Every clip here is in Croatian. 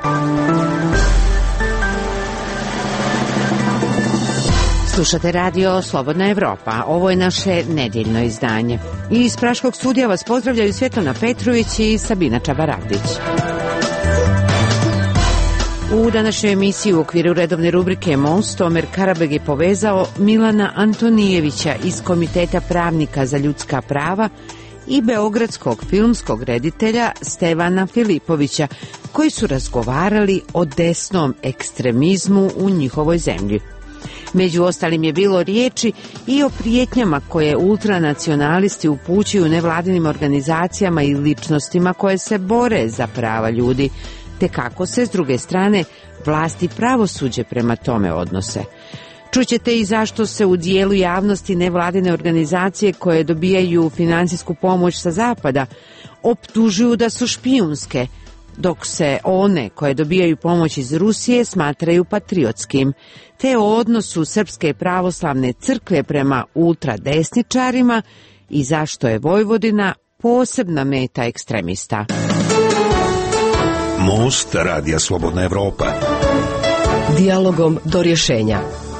Slušate radio Slobodna Evropa. Ovo je naše nedjeljno izdanje. Iz Praškog studija vas pozdravljaju Svjetlana Petrović i Sabina Čabaradić. U današnjoj emisiji u okviru redovne rubrike Most Omer Karabeg je povezao Milana Antonijevića iz Komiteta pravnika za ljudska prava i beogradskog filmskog reditelja Stevana Filipovića, koji su razgovarali o desnom ekstremizmu u njihovoj zemlji. Među ostalim je bilo riječi i o prijetnjama koje ultranacionalisti upućuju nevladinim organizacijama i ličnostima koje se bore za prava ljudi, te kako se, s druge strane, vlast i pravosuđe prema tome odnose. Čućete i zašto se u dijelu javnosti nevladine organizacije koje dobijaju financijsku pomoć sa zapada optužuju da su špijunske, dok se one koje dobijaju pomoć iz Rusije smatraju patriotskim, te o odnosu Srpske pravoslavne crkve prema ultradesničarima i zašto je Vojvodina posebna meta ekstremista. Most radija Slobodna Evropa. Dijalogom do rješenja.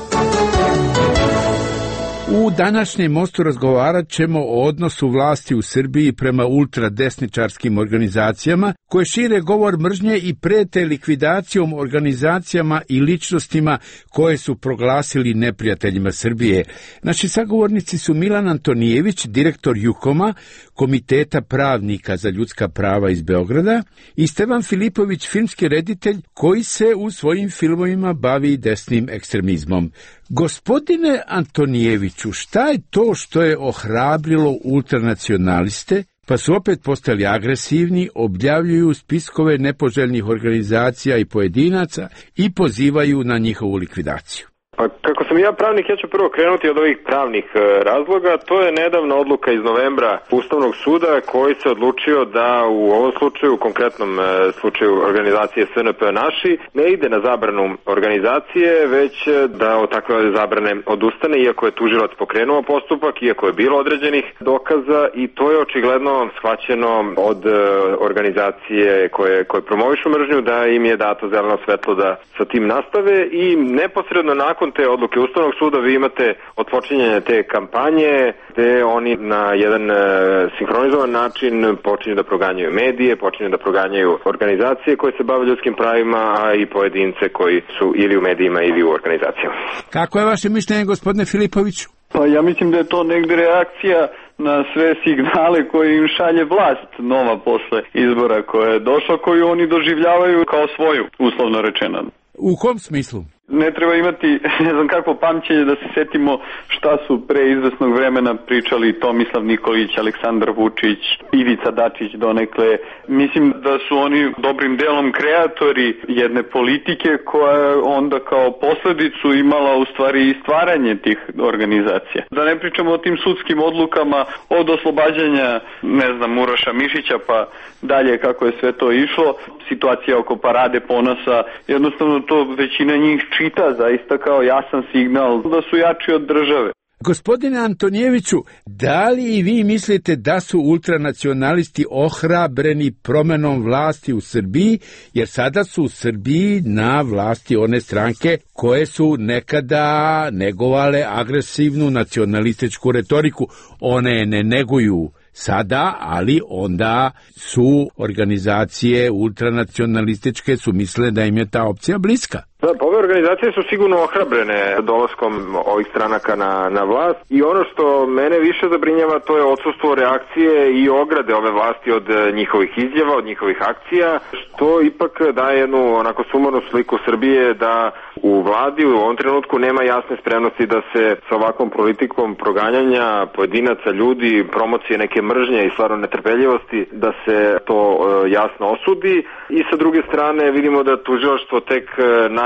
U današnjem Mostu razgovarat ćemo o odnosu vlasti u Srbiji prema ultradesničarskim organizacijama koje šire govor mržnje i prete likvidacijom organizacijama i ličnostima koje su proglasili neprijateljima Srbije. Naši sagovornici su Milan Antonijević, direktor JUKOM-a, Komiteta pravnika za ljudska prava iz Beograda, i Stevan Filipović, filmski reditelj koji se u svojim filmovima bavi desnim ekstremizmom. Gospodine Antonijeviću, šta je to što je ohrabrilo ultranacionaliste, pa su opet postali agresivni, objavljuju spiskove nepoželjnih organizacija i pojedinaca i pozivaju na njihovu likvidaciju? Pa kako sam ja pravnik, ja ću prvo krenuti od ovih pravnih razloga. To je nedavna odluka iz novembra Ustavnog suda koji se odlučio da u ovom slučaju, u konkretnom slučaju organizacije SNP Naši, ne ide na zabranu organizacije, već da od takve zabrane odustane, iako je tužilac pokrenuo postupak, iako je bilo određenih dokaza, i to je očigledno shvaćeno od organizacije koje promovišu mržnju, da im je dato zeleno svetlo da sa tim nastave, i neposredno nakon te odluke Ustavnog suda vi imate otpočinjanje te kampanje gde oni na jedan sinhronizovan način počinju da proganjaju medije, počinju da proganjaju organizacije koje se bave ljudskim pravima, a i pojedince koji su ili u medijima ili u organizacijama. Kako je vaše mišljenje, gospodine Filipoviću? Pa ja mislim da je to negde reakcija na sve signale koje im šalje vlast nova posle izbora koja je došla, koju oni doživljavaju kao svoju, uslovno rečeno. U kom smislu? Ne treba imati, ne znam kakvo pamćenje da se setimo šta su pre izvesnog vremena pričali Tomislav Nikolić, Aleksandar Vučić, Ivica Dačić donekle. Mislim da su oni dobrim delom kreatori jedne politike koja je onda kao posledicu imala u stvari i stvaranje tih organizacija. Da ne pričamo o tim sudskim odlukama od oslobađanja, ne znam, Uroša Mišića pa dalje kako je sve to išlo. Situacija oko Parade ponosa, jednostavno to većina njih čita zaista kao jasan signal da su jači od države. Gospodine Antonijeviću, da li i vi mislite da su ultranacionalisti ohrabreni promenom vlasti u Srbiji, jer sada su u Srbiji na vlasti one stranke koje su nekada negovale agresivnu nacionalističku retoriku? One je ne neguju sada, ali onda su organizacije ultranacionalističke su misle da im je ta opcija bliska. Da, ove organizacije su sigurno ohrabrene dolaskom ovih stranaka na vlast, i ono što mene više zabrinjava to je odsustvo reakcije i ograde ove vlasti od njihovih izjava, od njihovih akcija, što ipak daje jednu onako sumarnu sliku Srbije da u vladi u ovom trenutku nema jasne spremnosti da se sa ovakvom politikom proganjanja pojedinaca, ljudi, promocije neke mržnje i stvarno netrpeljivosti, da se to jasno osudi. I sa druge strane vidimo da tužilaštvo tek nakon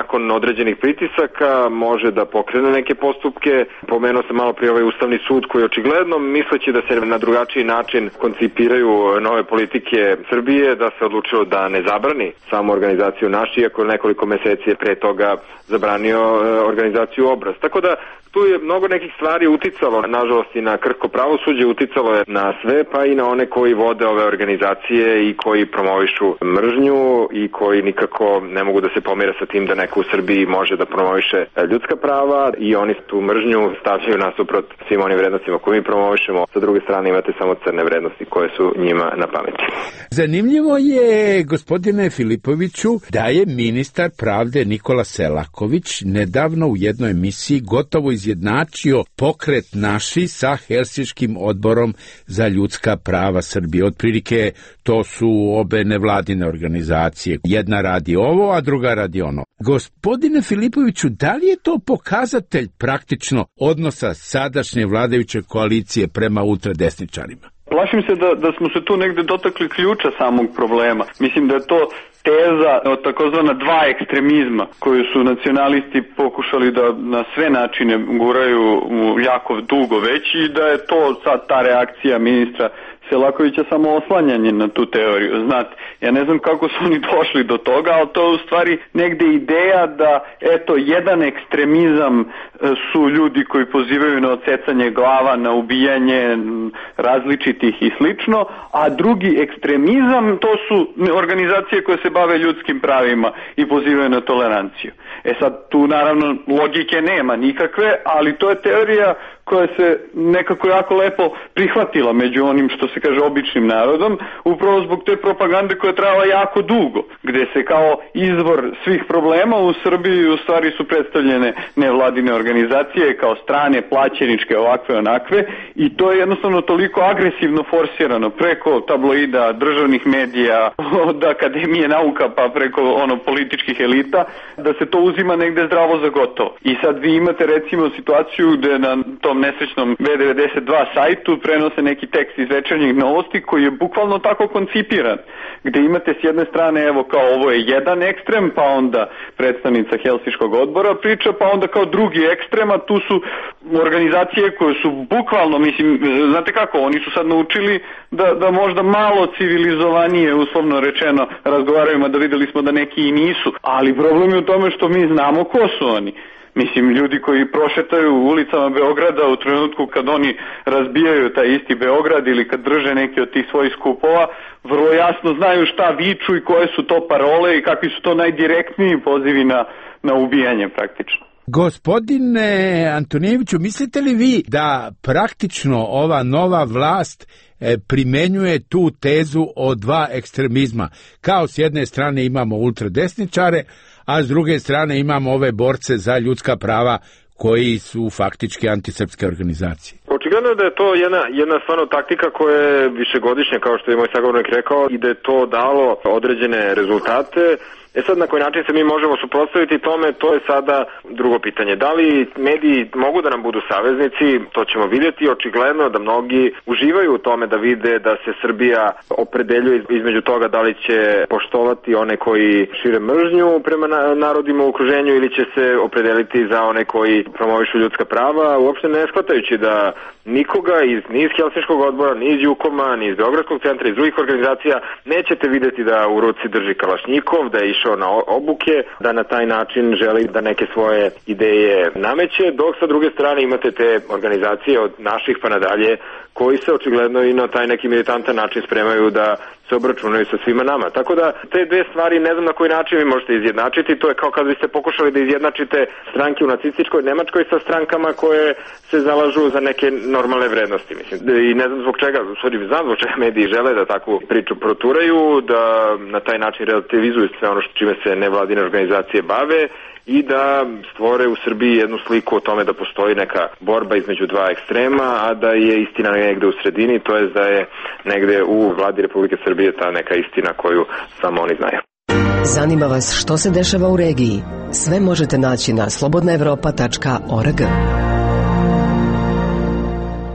nakon određenih pritisaka može da pokrene neke postupke. Pomenuo sam malo prije ovaj Ustavni sud koji očigledno, misleći da se na drugačiji način koncipiraju nove politike Srbije, da se odlučilo da ne zabrani samu organizaciju Naš, iako nekoliko meseci je pre toga zabranio organizaciju Obraz. Tako da tu je mnogo nekih stvari uticalo, nažalost i na krhko pravosuđe, uticalo je na sve, pa i na one koji vode ove organizacije i koji promovišu mržnju i koji nikako ne mogu da se pomire sa tim da neko u Srbiji može da promoviše ljudska prava i oni tu mržnju stavljaju nasuprot svim onim vrednostima koje mi promovišemo. Sa druge strane imate samo crne vrednosti koje su njima na pameti. Zanimljivo je, gospodine Filipoviću, da je ministar pravde Nikola Selaković nedavno u jednoj emisiji gotovo izjednačio pokret Naši sa Helsinškim odborom za ljudska prava Srbije. Otprilike to su obe nevladine organizacije. Jedna radi ovo, a druga radi ono. Gospodine Filipoviću, da li je to pokazatelj praktično odnosa sadašnje vladajuće koalicije prema ultradesničarima? Plašim se da smo se tu negde dotakli ključa samog problema. Mislim da je to teza od takozvana dva ekstremizma koju su nacionalisti pokušali da na sve načine guraju jako dugo već i da je to sad ta reakcija ministra Selakovića samo oslanjanje na tu teoriju. Znate, ja ne znam kako su oni došli do toga, ali to je u stvari negde ideja da, eto, jedan ekstremizam su ljudi koji pozivaju na odsecanje glava, na ubijanje različitih i slično, a drugi ekstremizam to su organizacije koje se bave ljudskim pravima i pozivaju na toleranciju. Sad, tu naravno logike nema nikakve, ali to je teorija koja se nekako jako lepo prihvatila među onim što se kaže običnim narodom, upravo zbog te propagande koja je trajala jako dugo, gde se kao izvor svih problema u Srbiji u stvari su predstavljene nevladine organizacije kao strane, plaćeničke, ovakve, onakve, i to je jednostavno toliko agresivno forsirano preko tabloida, državnih medija, od Akademije nauka pa preko političkih elita, da se to uzima negde zdravo za gotovo. I sad vi imate recimo situaciju gde na tom nesrećnom B92 sajtu prenose neki tekst iz Večernjih novosti koji je bukvalno tako koncipiran, gde imate s jedne strane evo kao ovo je jedan ekstrem, pa onda predstavnica Helsinškog odbora priča, pa onda kao drugi ekstrem, a tu su organizacije koje su bukvalno, mislim, znate kako, oni su sad naučili da možda malo civilizovanije, uslovno rečeno, razgovaraju, mada videli smo da neki i nisu, ali problem je u tome što mi znamo ko su oni. Mislim, ljudi koji prošetaju ulicama Beograda u trenutku kad oni razbijaju taj isti Beograd ili kad drže neki od tih svojih skupova, vrlo jasno znaju šta viču i koje su to parole i kakvi su to najdirektniji pozivi na ubijanje praktično. Gospodine Antonijeviću, mislite li vi da praktično ova nova vlast primenjuje tu tezu o dva ekstremizma? Kao s jedne strane imamo ultradesničare, a s druge strane imamo ove borce za ljudska prava koji su faktički antisrpske organizacije. Očigledno je da je to jedna stvarno taktika koja je višegodišnja, kao što je moj sagovornik rekao, i da je to dalo određene rezultate. Sad na koji način se mi možemo suprotstaviti tome, to je sada drugo pitanje. Da li mediji mogu da nam budu saveznici, to ćemo vidjeti. Očigledno da mnogi uživaju u tome da vide da se Srbija opredeljuje između toga da li će poštovati one koji šire mržnju prema narodima u okruženju ili će se opredeliti za one koji promovišu ljudska prava, uopšte ne shvatajući da nikoga ni iz Helsinškog odbora, ni iz Jukoma, ni iz Beogradskog centra, iz drugih organizacija nećete vidjeti da u ruci drži kalašnjikov, da je išao na obuke, da na taj način želi da neke svoje ideje nameće, dok sa druge strane imate te organizacije od naših pa nadalje koji se očigledno i na taj neki militantan način spremaju da se obračunaju sa svima nama. Tako da te dve stvari ne znam na koji način vi možete izjednačiti. To je kao kad biste pokušali da izjednačite stranke u nacističkoj Nemačkoj sa strankama koje se zalažu za neke normalne vrednosti. Mislim. I ne znam zbog čega, znam zbog čega mediji žele da takvu priču proturaju, da na taj način relativizuju sve ono čime se nevladine organizacije bave i da stvore u Srbiji jednu sliku o tome da postoji neka borba između dva ekstrema, a da je istina negde u sredini, to je da je negde u vladi Republike Srbije ta neka istina koju samo oni znaju. Zanima vas što se dešava u regiji? Sve možete naći na slobodnaevropa.org.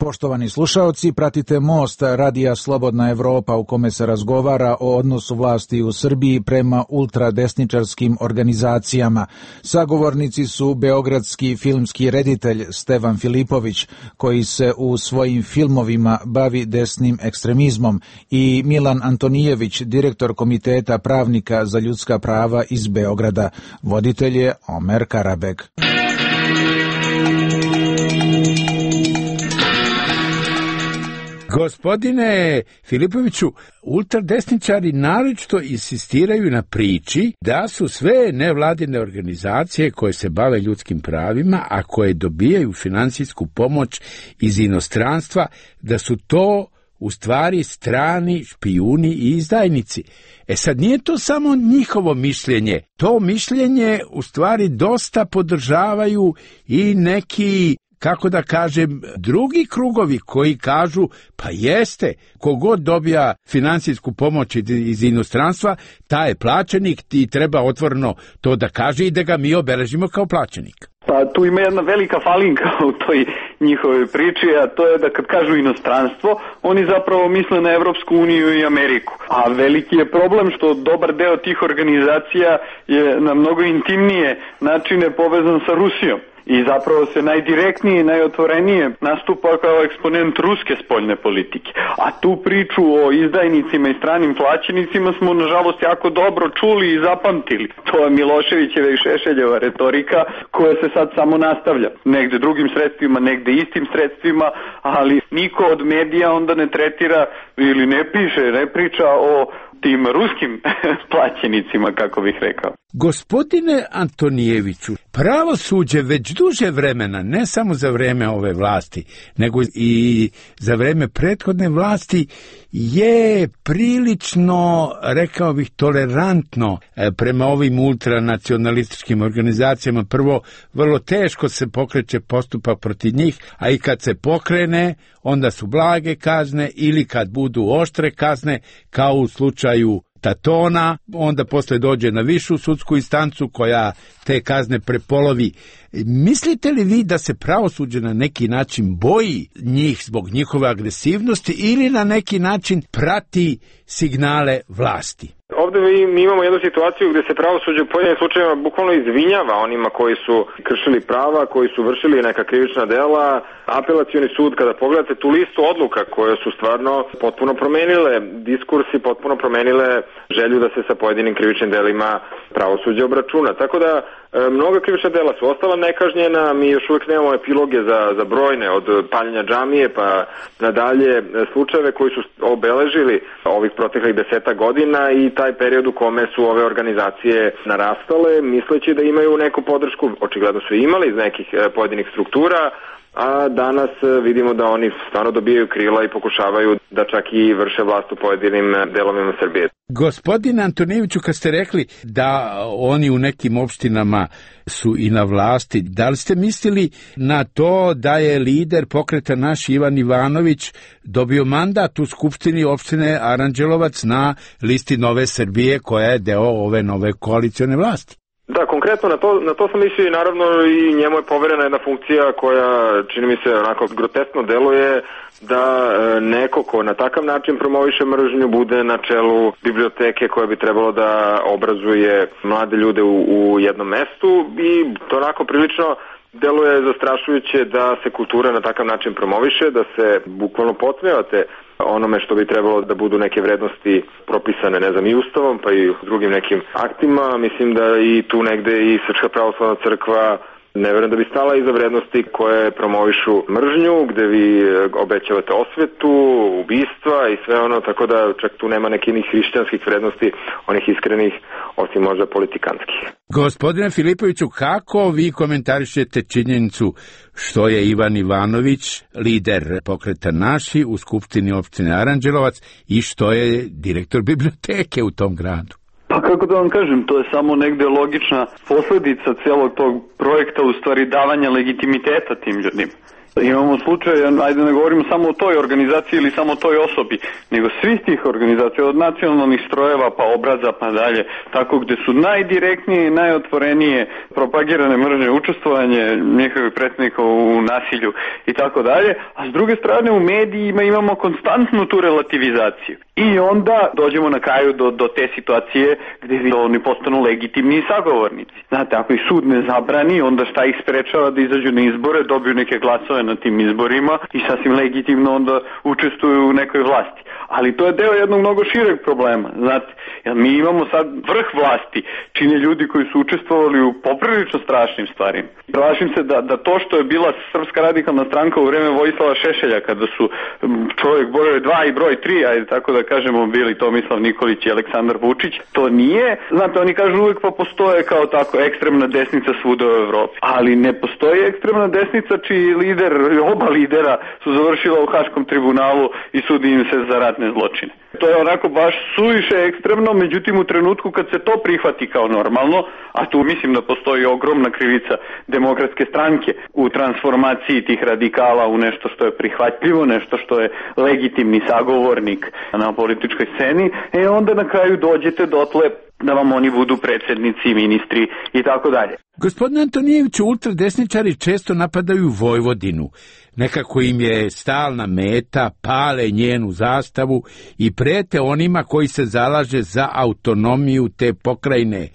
Poštovani slušaoci, pratite Most radija Slobodna Evropa u kome se razgovara o odnosu vlasti u Srbiji prema ultradesničarskim organizacijama. Sagovornici su beogradski filmski reditelj Stevan Filipović, koji se u svojim filmovima bavi desnim ekstremizmom, i Milan Antonijević, direktor Komiteta pravnika za ljudska prava iz Beograda. Voditelj je Omer Karabeg. Gospodine Filipoviću, ultradesničari naročito insistiraju na priči da su sve nevladine organizacije koje se bave ljudskim pravima, a koje dobijaju finansijsku pomoć iz inostranstva, da su to u stvari strani špijuni i izdajnici. Sad nije to samo njihovo mišljenje, to mišljenje u stvari dosta podržavaju i neki, kako da kažem, drugi krugovi koji kažu, pa jeste, kogod dobija finansijsku pomoć iz inostranstva, taj je plaćenik i treba otvoreno to da kaže i da ga mi obeležimo kao plaćenik. Pa tu ima jedna velika falinka u toj njihovoj priči, a to je da kad kažu inostranstvo, oni zapravo misle na Evropsku uniju i Ameriku. A veliki je problem što dobar deo tih organizacija je na mnogo intimnije načine povezan sa Rusijom. I zapravo se najdirektnije i najotvorenije nastupa kao eksponent ruske spoljne politike. A tu priču o izdajnicima i stranim plaćenicima smo nažalost jako dobro čuli i zapamtili. To je Miloševićeva i Šešeljeva retorika koja se sad samo nastavlja. Negde drugim sredstvima, negde istim sredstvima, ali niko od medija onda ne tretira ili ne piše, ne priča o tim ruskim plaćenicima, kako bih rekao. Gospodine Antonijeviću, pravosuđe već duže vremena, ne samo za vreme ove vlasti, nego i za vreme prethodne vlasti, je prilično, rekao bih, tolerantno prema ovim ultranacionalističkim organizacijama. Prvo, vrlo teško se pokreće postupak protiv njih, a i kad se pokrene, onda su blage kazne, ili kad budu oštre kazne, kao u slučaju Tatona, onda posle dođe na višu sudsku instancu koja te kazne prepolovi. Mislite li vi da se pravosuđe na neki način boji njih zbog njihove agresivnosti ili na neki način prati signale vlasti? Ovde mi imamo jednu situaciju gde se pravosuđe u pojedinim slučajevima bukvalno izvinjava onima koji su kršili prava, koji su vršili neka krivična dela. Apelacioni sud, kada pogledate tu listu odluka koje su stvarno potpuno promenile diskurs i potpuno promenile želju da se sa pojedinim krivičnim delima pravosuđe obračuna. Tako da mnoga krivična dela su ostala nekažnjena, mi još uvijek nemamo epiloge za brojne, od paljenja džamije pa nadalje slučajeve koji su obeležili ovih proteklih 10 godina i taj period u kome su ove organizacije narastale, misleći da imaju neku podršku, očigledno su imali iz nekih pojedinih struktura, a danas vidimo da oni stvarno dobijaju krila i pokušavaju da čak i vrše vlast u pojedinim delovima Srbije. Gospodine Antonijeviću, kad ste rekli da oni u nekim opštinama su i na vlasti, da li ste mislili na to da je lider pokreta naš Ivan Ivanović dobio mandat u Skupštini opštine Aranđelovac na listi Nove Srbije koja je deo ove nove koalicione vlasti? Da, konkretno na to sam mislio i naravno i njemu je poverena jedna funkcija koja, čini mi se, onako groteskno deluje, da neko ko na takav način promoviše mržnju bude na čelu biblioteke koja bi trebalo da obrazuje mlade ljude u jednom mestu, i to onako prilično deluje zastrašujuće da se kultura na takav način promoviše, da se bukvalno podsmevate onome što bi trebalo da budu neke vrednosti propisane, ne znam, i ustavom, pa i drugim nekim aktima. Mislim da i tu negde i Srpska pravoslavna crkva ne verujem da bi stala iza vrednosti koje promovišu mržnju, gde vi obećavate osvetu, ubistva i sve ono, tako da čak tu nema nekih hrišćanskih vrednosti, onih iskrenih, osim možda politikanskih. Gospodine Filipoviću, kako vi komentarišete činjenicu što je Ivan Ivanović lider pokreta Naši u Skupštini opštine Aranđelovac i što je direktor biblioteke u tom gradu? Pa kako da vam kažem, to je samo negde logična posledica celog tog projekta, u stvari davanja legitimiteta tim ljudima. Imamo slučaj, ajde ne govorimo samo o toj organizaciji ili samo o toj osobi, nego svih tih organizacija, od nacionalnih strojeva pa obraza pa dalje, tako gde su najdirektnije i najotvorenije propagirane mržnje, učestvovanje njihovih predstavnika u nasilju i tako dalje, a s druge strane u medijima imamo konstantnu tu relativizaciju. I onda dođemo na kraju do te situacije gde oni postanu legitimni sagovornici. Znate, ako ih sud ne zabrani, onda šta ih sprečava da izađu na izbore, dobiju neke glasove na tim izborima i sasvim legitimno onda učestvuju u nekoj vlasti. Ali to je deo jednog mnogo šireg problema, znate, jer mi imamo sad vrh vlasti, čine ljudi koji su učestvovali u poprilično strašnim stvarima. Plašim se da to što je bila Srpska radikalna stranka u vreme Vojislava Šešelja, kada su čovjek broj 2 i broj 3, ajde tako da kažemo, bili Tomislav Nikolić i Aleksandar Vučić, to nije, znate, oni kažu uvijek pa postoje kao tako ekstremna desnica svuda u Evropi, ali ne postoji ekstremna desnica čiji lider, oba lidera su završila u Haškom tribunalu i sudi im se za ratne zločine. To je onako baš suviše ekstremno, međutim u trenutku kad se to prihvati kao normalno, a tu mislim da postoji ogromna krivica Demokratske stranke u transformaciji tih radikala u nešto što je prihvatljivo, nešto što je legitimni sagovornik na političkoj sceni, onda na kraju dođete dotle da vam oni budu predsjednici, ministri i tako dalje. Gospodine Antonijeviću, ultradesničari često napadaju Vojvodinu. Nekako im je stalna meta, pale njenu zastavu i prete onima koji se zalaže za autonomiju te pokrajine.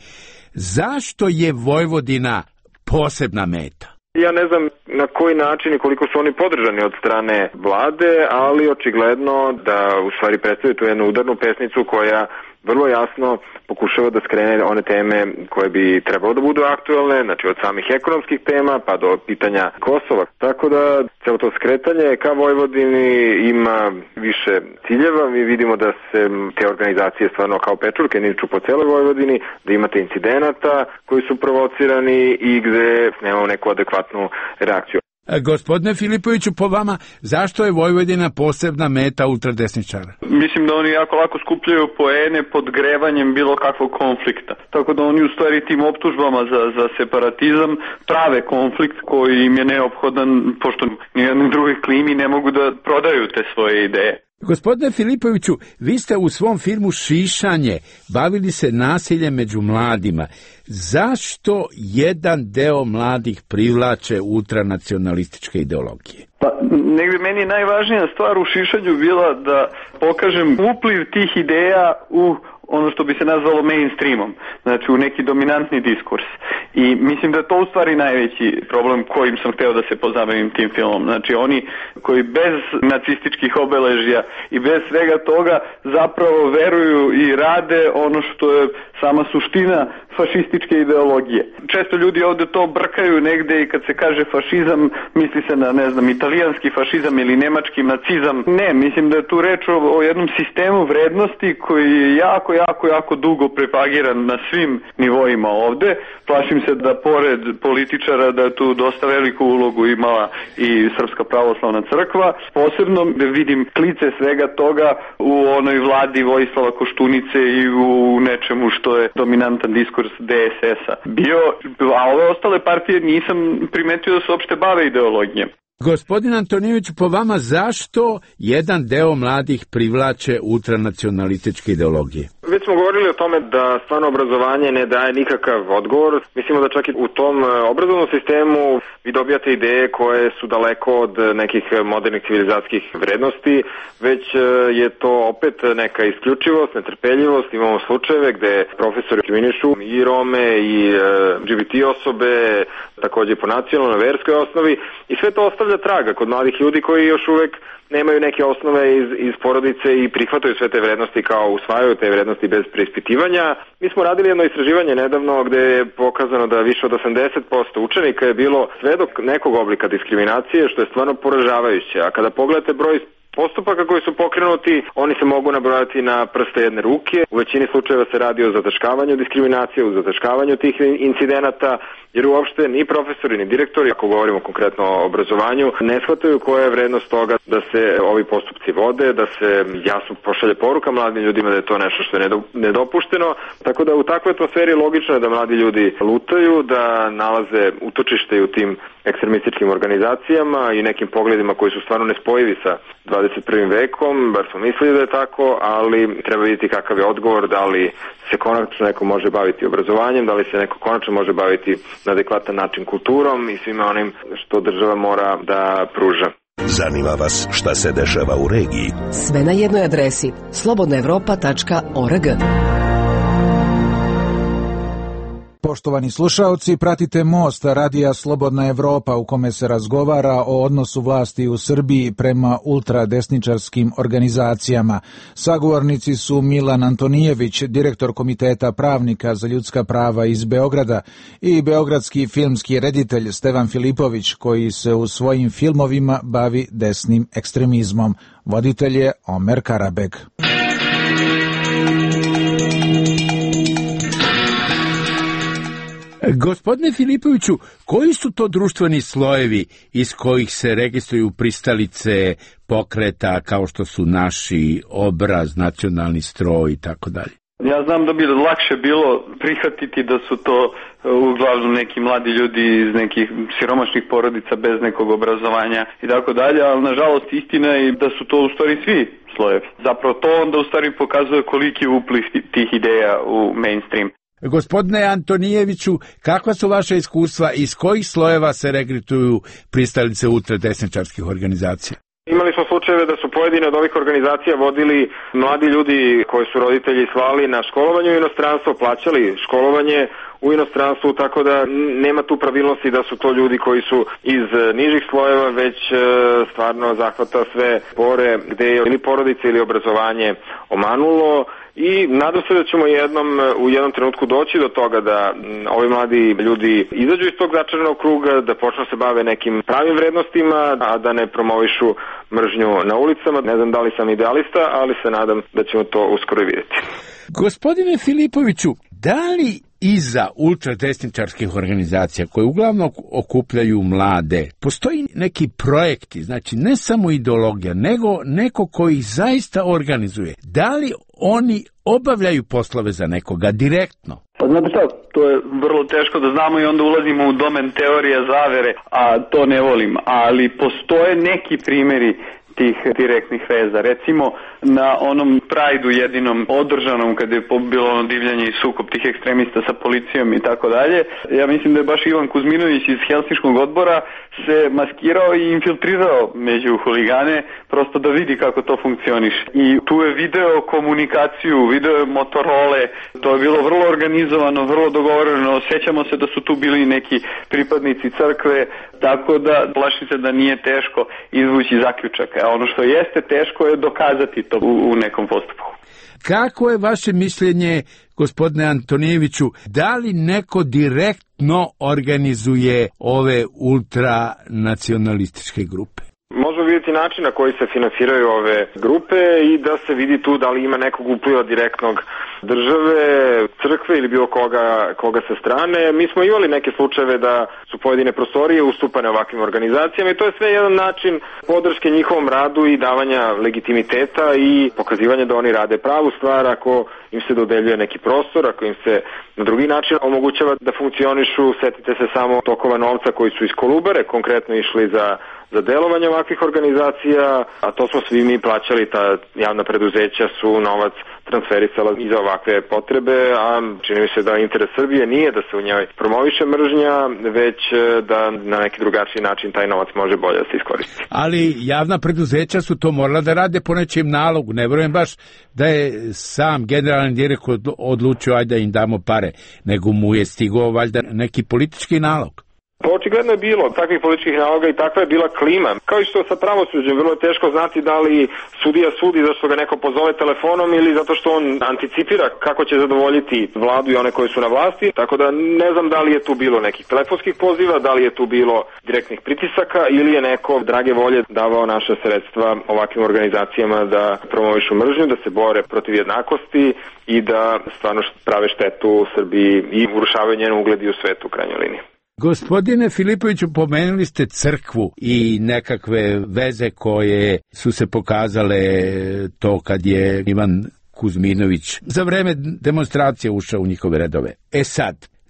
Zašto je Vojvodina posebna meta? Ja ne znam na koji način i koliko su oni podržani od strane vlade, ali očigledno da u stvari predstavljaju tu jednu udarnu pesnicu koja vrlo jasno pokušava da skrene one teme koje bi trebalo da budu aktualne, znači od samih ekonomskih tema pa do pitanja Kosova. Tako da celo to skretanje ka Vojvodini ima više ciljeva. Mi vidimo da se te organizacije stvarno kao pečurke niču po celoj Vojvodini, da imate incidenata koji su provocirani i gde nemamo neku adekvatnu reakciju. Gospodine Filipoviću, po vama, zašto je Vojvodina posebna meta ultradesničara? Mislim da oni jako lako skupljaju poene pod grevanjem bilo kakvog konflikta. Tako da oni u stvari tim optužbama za separatizam prave konflikt koji im je neophodan, pošto nijedni drugi klimi ne mogu da prodaju te svoje ideje. Gospodine Filipoviću, vi ste u svom filmu Šišanje bavili se nasiljem među mladima. Zašto jedan deo mladih privlače ultranacionalističke ideologije? Pa, negdje meni najvažnija stvar u Šišanju bila da pokažem upliv tih ideja u ono što bi se nazvalo mainstreamom, znači u neki dominantni diskurs. I mislim da je to u stvari najveći problem kojim sam hteo da se pozabavim tim filmom. Znači oni koji bez nacističkih obeležja i bez svega toga zapravo veruju i rade ono što je sama suština fašističke ideologije. Često ljudi ovde to brkaju negde i kad se kaže fašizam misli se na, ne znam, italijanski fašizam ili nemački nacizam. Ne, mislim da je tu reč o jednom sistemu vrednosti koji je jako dugo propagiran na svim nivoima ovde. Plašim se da pored političara da je tu dosta veliku ulogu imala i Srpska pravoslavna crkva. Posebno da vidim klice svega toga u onoj vladi Vojislava Koštunice i u nečemu što je dominantan diskurs DSS-a bio, a ove ostale partije nisam primetio da se uopšte bave ideologijom. Gospodin Antonijević, po vama zašto jedan deo mladih privlače ultranacionalističke ideologije? Već smo govorili o tome da stvarno obrazovanje ne daje nikakav odgovor. Mislimo da čak i u tom obrazovnom sistemu vi dobijate ideje koje su daleko od nekih modernih civilizacijskih vrednosti, već je to opet neka isključivost, netrpeljivost. Imamo slučajeve gde profesori diskriminišu i Rome i LGBT osobe, takođe po nacionalnoj, verskoj osnovi, i sve to ostavlja traga kod mladih ljudi koji još uvek nemaju neke osnove iz porodice i prihvataju sve te vrednosti kao usvajaju te vrednosti bez preispitivanja. Mi smo radili jedno istraživanje nedavno gde je pokazano da više od 80% učenika je bilo svedok nekog oblika diskriminacije, što je stvarno poražavajuće. A kada pogledate broj postupaka koji su pokrenuti, oni se mogu nabrojati na prste jedne ruke. U većini slučajeva se radi o zataškavanju diskriminacije, o zataškavanju tih incidenata, jer uopšte ni profesori ni direktori, ako govorimo konkretno o obrazovanju, ne shvataju koja je vrednost toga da se ovi postupci vode, da se jasno pošalje poruka mladim ljudima da je to nešto što je nedopušteno. Tako da u takvoj atmosferi logično je da mladi ljudi lutaju, da nalaze utočište u tim ekstremističkim organizacijama i nekim pogledima koji su stvarno nespojivi sa 21. vekom, bar smo mislili da je tako, ali treba vidjeti kakav je odgovor, da li se konačno neko može baviti obrazovanjem, da li se neko konačno može baviti na adekvatan način kulturom i svime onim što država mora da pruža. Zanima vas šta se dešava u regiji? Sve na jednoj adresi slobodnaevropa.org. Poštovani slušaoci, pratite Most radija Slobodna Evropa u kome se razgovara o odnosu vlasti u Srbiji prema ultradesničarskim organizacijama. Sagovornici su Milan Antonijević, direktor Komiteta pravnika za ljudska prava iz Beograda, i beogradski filmski reditelj Stevan Filipović, koji se u svojim filmovima bavi desnim ekstremizmom. Voditelj je Omer Karabeg. Gospodine Filipoviću, koji su to društveni slojevi iz kojih se registruju pristalice pokreta kao što su Naši, Obraz, Nacionalni stroj i tako dalje? Ja znam da bi lakše bilo prihvatiti da su to uglavnom neki mladi ljudi iz nekih siromašnih porodica bez nekog obrazovanja i tako dalje, ali nažalost istina je da su to u stvari svi slojevi. Zapravo to onda u stvari pokazuje koliki je upliv tih ideja u mainstream. Gospodine Antonijeviću, kakva su vaše iskustva, iz kojih slojeva se regrutuju pristalice ultradesničarskih organizacija? Imali smo slučajeve da su pojedine od ovih organizacija vodili mladi ljudi koji su roditelji slali na školovanje u inostranstvo, plaćali školovanje u inostranstvu, tako da nema tu pravilnosti da su to ljudi koji su iz nižih slojeva, već stvarno zahvata sve pore gde je ili porodice ili obrazovanje omanulo. I nadam se da ćemo u jednom trenutku doći do toga da ovi mladi ljudi izađu iz tog začaranog kruga, da počnu se bave nekim pravim vrednostima, a da ne promovišu mržnju na ulicama. Ne znam da li sam idealista, ali se nadam da ćemo to uskoro vidjeti. Gospodine Filipoviću, da li iza ultradesničarskih organizacija koje uglavnom okupljaju mlade postoji neki projekti, znači ne samo ideologija, nego neko koji ih zaista organizuje? Da li oni obavljaju poslove za nekoga direktno? Pa znate šta, to je vrlo teško da znamo i onda ulazimo u domen teorije zavere, a to ne volim, ali postoje neki primjeri tih direktnih veza. Recimo na onom Prajdu jedinom održanom kada je bilo ono divljanje i sukob tih ekstremista sa policijom i tako dalje. Ja mislim da je baš Ivan Kuzminović iz Helsinškog odbora se maskirao i infiltrirao među huligane prosto da vidi kako to funkcioniše. I tu je video komunikaciju, video Motorole, to je bilo vrlo organizovano, vrlo dogovoreno. Sjećamo se da su tu bili neki pripadnici crkve, tako da plašim se da nije teško izvući zaključaka. A ono što jeste teško je dokazati to u nekom postupku. Kako je vaše mišljenje, gospodine Antonijeviću, da li neko direktno organizuje ove ultranacionalističke grupe? Možemo vidjeti način na koji se finansiraju ove grupe i da se vidi tu da li ima nekog upliva direktnog države, crkve ili bilo koga sa strane. Mi smo imali neke slučajeve da su pojedine prostorije ustupane ovakvim organizacijama i to je sve jedan način podrške njihovom radu i davanja legitimiteta i pokazivanja da oni rade pravu stvar ako im se dodeljuje neki prostor, ako im se na drugi način omogućava da funkcionišu. Setite se samo tokova novca koji su iz Kolubare konkretno išli za delovanje ovakvih organizacija, a to smo svi mi plaćali, ta javna preduzeća su novac transferisala i za ovakve potrebe, a čini mi se da interes Srbije nije da se u njoj promoviše mržnja, već da na neki drugačiji način taj novac može bolje da se iskoristi. Ali javna preduzeća su to morala da rade po nečijem nalogu, ne vjerujem baš da je sam generalni direktor odlučio ajde da im damo pare, nego mu je stigao valjda neki politički nalog. Pa očigledno je bilo takvih političkih naloga i takva je bila klima. Kao i što sa pravosuđem, vrlo je teško znati da li sudija sudi zato što ga neko pozove telefonom ili zato što on anticipira kako će zadovoljiti vladu i one koji su na vlasti. Tako da ne znam da li je tu bilo nekih telefonskih poziva, da li je tu bilo direktnih pritisaka ili je neko drage volje davao naša sredstva ovakvim organizacijama da promovišu mržnju, da se bore protiv jednakosti i da stvarno prave štetu u Srbiji i urušavaju njen ugled i u svetu u krajnjoj liniji. Gospodine Filipoviću, pomenuli ste crkvu i nekakve veze koje su se pokazale to kad je Ivan Kuzminović za vreme demonstracije ušao u njihove redove. Sad,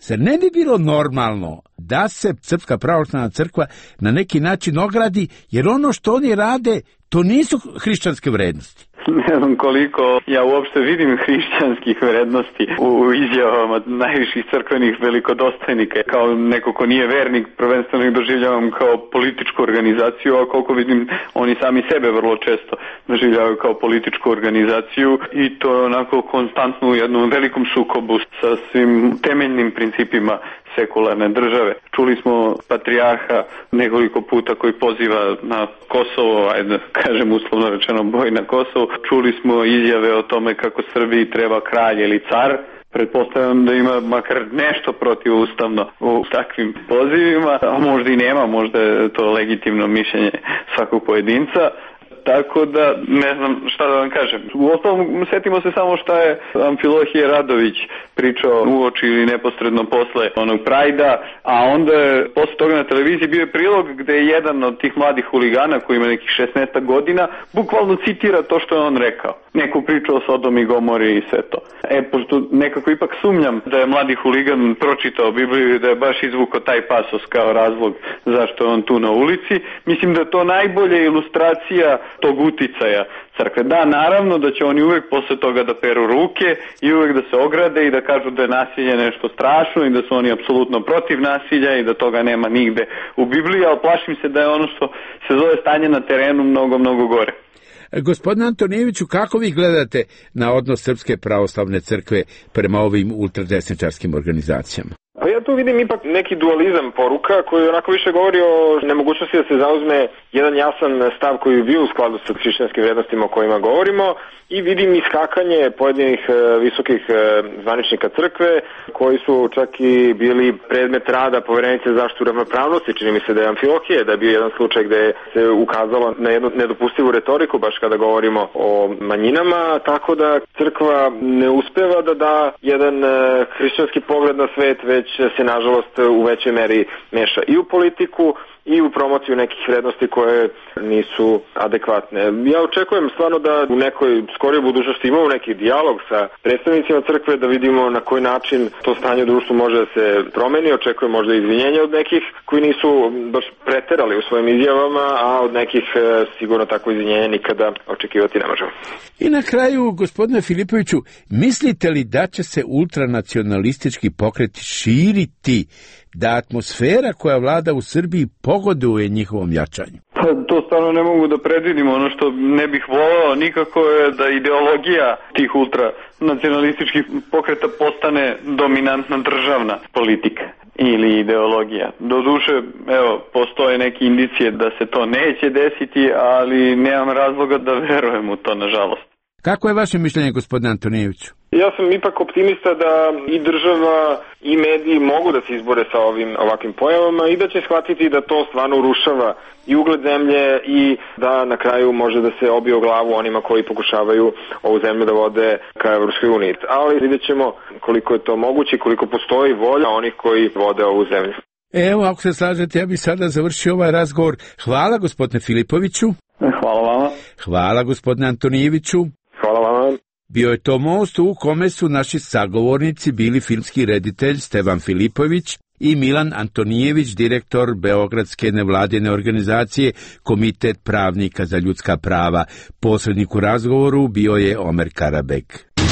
Zar ne bi bilo normalno da se Srpska pravoslavna crkva na neki način ogradi, jer ono što oni rade, to nisu hrišćanske vrednosti? Ne znam koliko ja uopšte vidim hrišćanskih vrednosti u izjavama najviših crkvenih velikodostojnika. Kao neko ko nije vernik, prvenstveno ih doživljavam kao političku organizaciju, a koliko vidim oni sami sebe vrlo često doživljavaju kao političku organizaciju i to onako konstantno u jednom velikom sukobu sa svim temeljnim principima sekularne države. Čuli smo patrijarha nekoliko puta koji poziva na Kosovo, ajde kažem uslovno rečeno boj na Kosovo. Čuli smo izjave o tome kako Srbiji treba kralj ili car. Pretpostavljam da ima makar nešto protivustavno u takvim pozivima, a možda i nema, možda je to legitimno mišljenje svakog pojedinca. Tako da ne znam šta da vam kažem. Uostalom, setimo se samo šta je Amfilohije Radović pričao uoči ili neposredno posle onog Prajda, a onda je posle toga na televiziji bio prilog gde je jedan od tih mladih huligana koji ima nekih 16 godina bukvalno citira to što je on rekao. Neku priču o Sodom i Gomori i sve to. Pošto nekako ipak sumnjam da je mladi huligan pročitao Bibliju i da je baš izvukao taj pasos kao razlog zašto je on tu na ulici, mislim da je to najbolja ilustracija tog uticaja crkve. Da, naravno da će oni uvek posle toga da peru ruke i uvek da se ograde i da kažu da je nasilje nešto strašno i da su oni apsolutno protiv nasilja i da toga nema nigde u Bibliji, ali plašim se da je ono što se zove stanje na terenu mnogo, mnogo gore. Gospodine Antonijeviću, kako vi gledate na odnos Srpske pravoslavne crkve prema ovim ultradesničarskim organizacijama? Pa ja tu vidim ipak neki dualizam poruka koji onako više govori o nemogućnosti da se zauzme jedan jasan stav koji bi bio u skladu sa hrišćanskim vrednostima o kojima govorimo i vidim iskakanje pojedinih visokih zvaničnika crkve koji su čak i bili predmet rada Poverenice za zaštitu ravnopravnosti. Čini mi se da je Amfilohije, da je bio jedan slučaj gde se ukazalo na jednu nedopustivu retoriku baš kada govorimo o manjinama, tako da crkva ne uspeva da da jedan hrišćanski pogled na svet, već se nažalost u većoj meri meša i u politiku i u promociju nekih vrednosti koje nisu adekvatne. Ja očekujem stvarno da u nekoj skorijoj budućnosti imamo neki dijalog sa predstavnicima crkve, da vidimo na koji način to stanje u društvu može da se promeni. Očekujem možda izvinjenje od nekih koji nisu baš preterali u svojim izjavama, a od nekih sigurno tako izvinjenje nikada očekivati ne možemo. I na kraju, gospodine Filipoviću, mislite li da će se ultranacionalistički pokreti širiti, da atmosfera koja vlada u Srbiji pogoduje njihovom jačanju? Pa to stvarno ne mogu da predvidim. Ono što ne bih volao nikako je da ideologija tih ultranacionalističkih pokreta postane dominantna državna politika ili ideologija. Doduše, evo, postoje neke indicije da se to neće desiti, ali nemam razloga da verujem u to, nažalost. Kako je vaše mišljenje, gospodine Antonijeviću? Ja sam ipak optimista da i država i mediji mogu da se izbore sa ovakvim pojavama i da će shvatiti da to stvarno urušava i ugled zemlje i da na kraju može da se obije o glavu onima koji pokušavaju ovu zemlju da vode ka Evropskoj uniji. Ali vidjet ćemo koliko je to moguće i koliko postoji volja onih koji vode ovu zemlju. Evo, ako se slažete, ja bih sada završio ovaj razgovor. Hvala, gospodine Filipoviću. Hvala vama. Hvala, gospodine Antonijeviću. Hvala vama. Bio je to most u kome su naši sagovornici bili filmski reditelj Stevan Filipović i Milan Antonijević, direktor Beogradske nevladine organizacije Komitet pravnika za ljudska prava. Posrednik u razgovoru bio je Omer Karabek.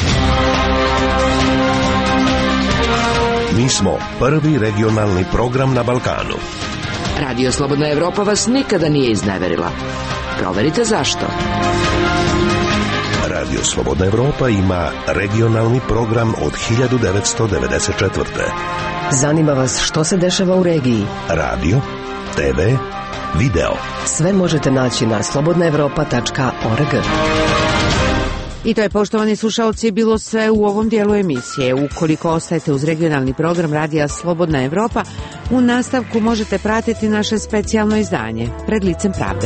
Mi smo prvi regionalni program na Balkanu. Radio Slobodna Evropa vas nikada nije izneverila. Proverite zašto. Radio Slobodna Evropa ima regionalni program od 1994. Zanima vas što se dešava u regiji? Radio, TV, video. Sve možete naći na slobodnaevropa.org. I to je, poštovani slušalci, bilo sve u ovom dijelu emisije. Ukoliko ostajete uz regionalni program Radija Slobodna Evropa, u nastavku možete pratiti naše specijalno izdanje Pred licem pravde.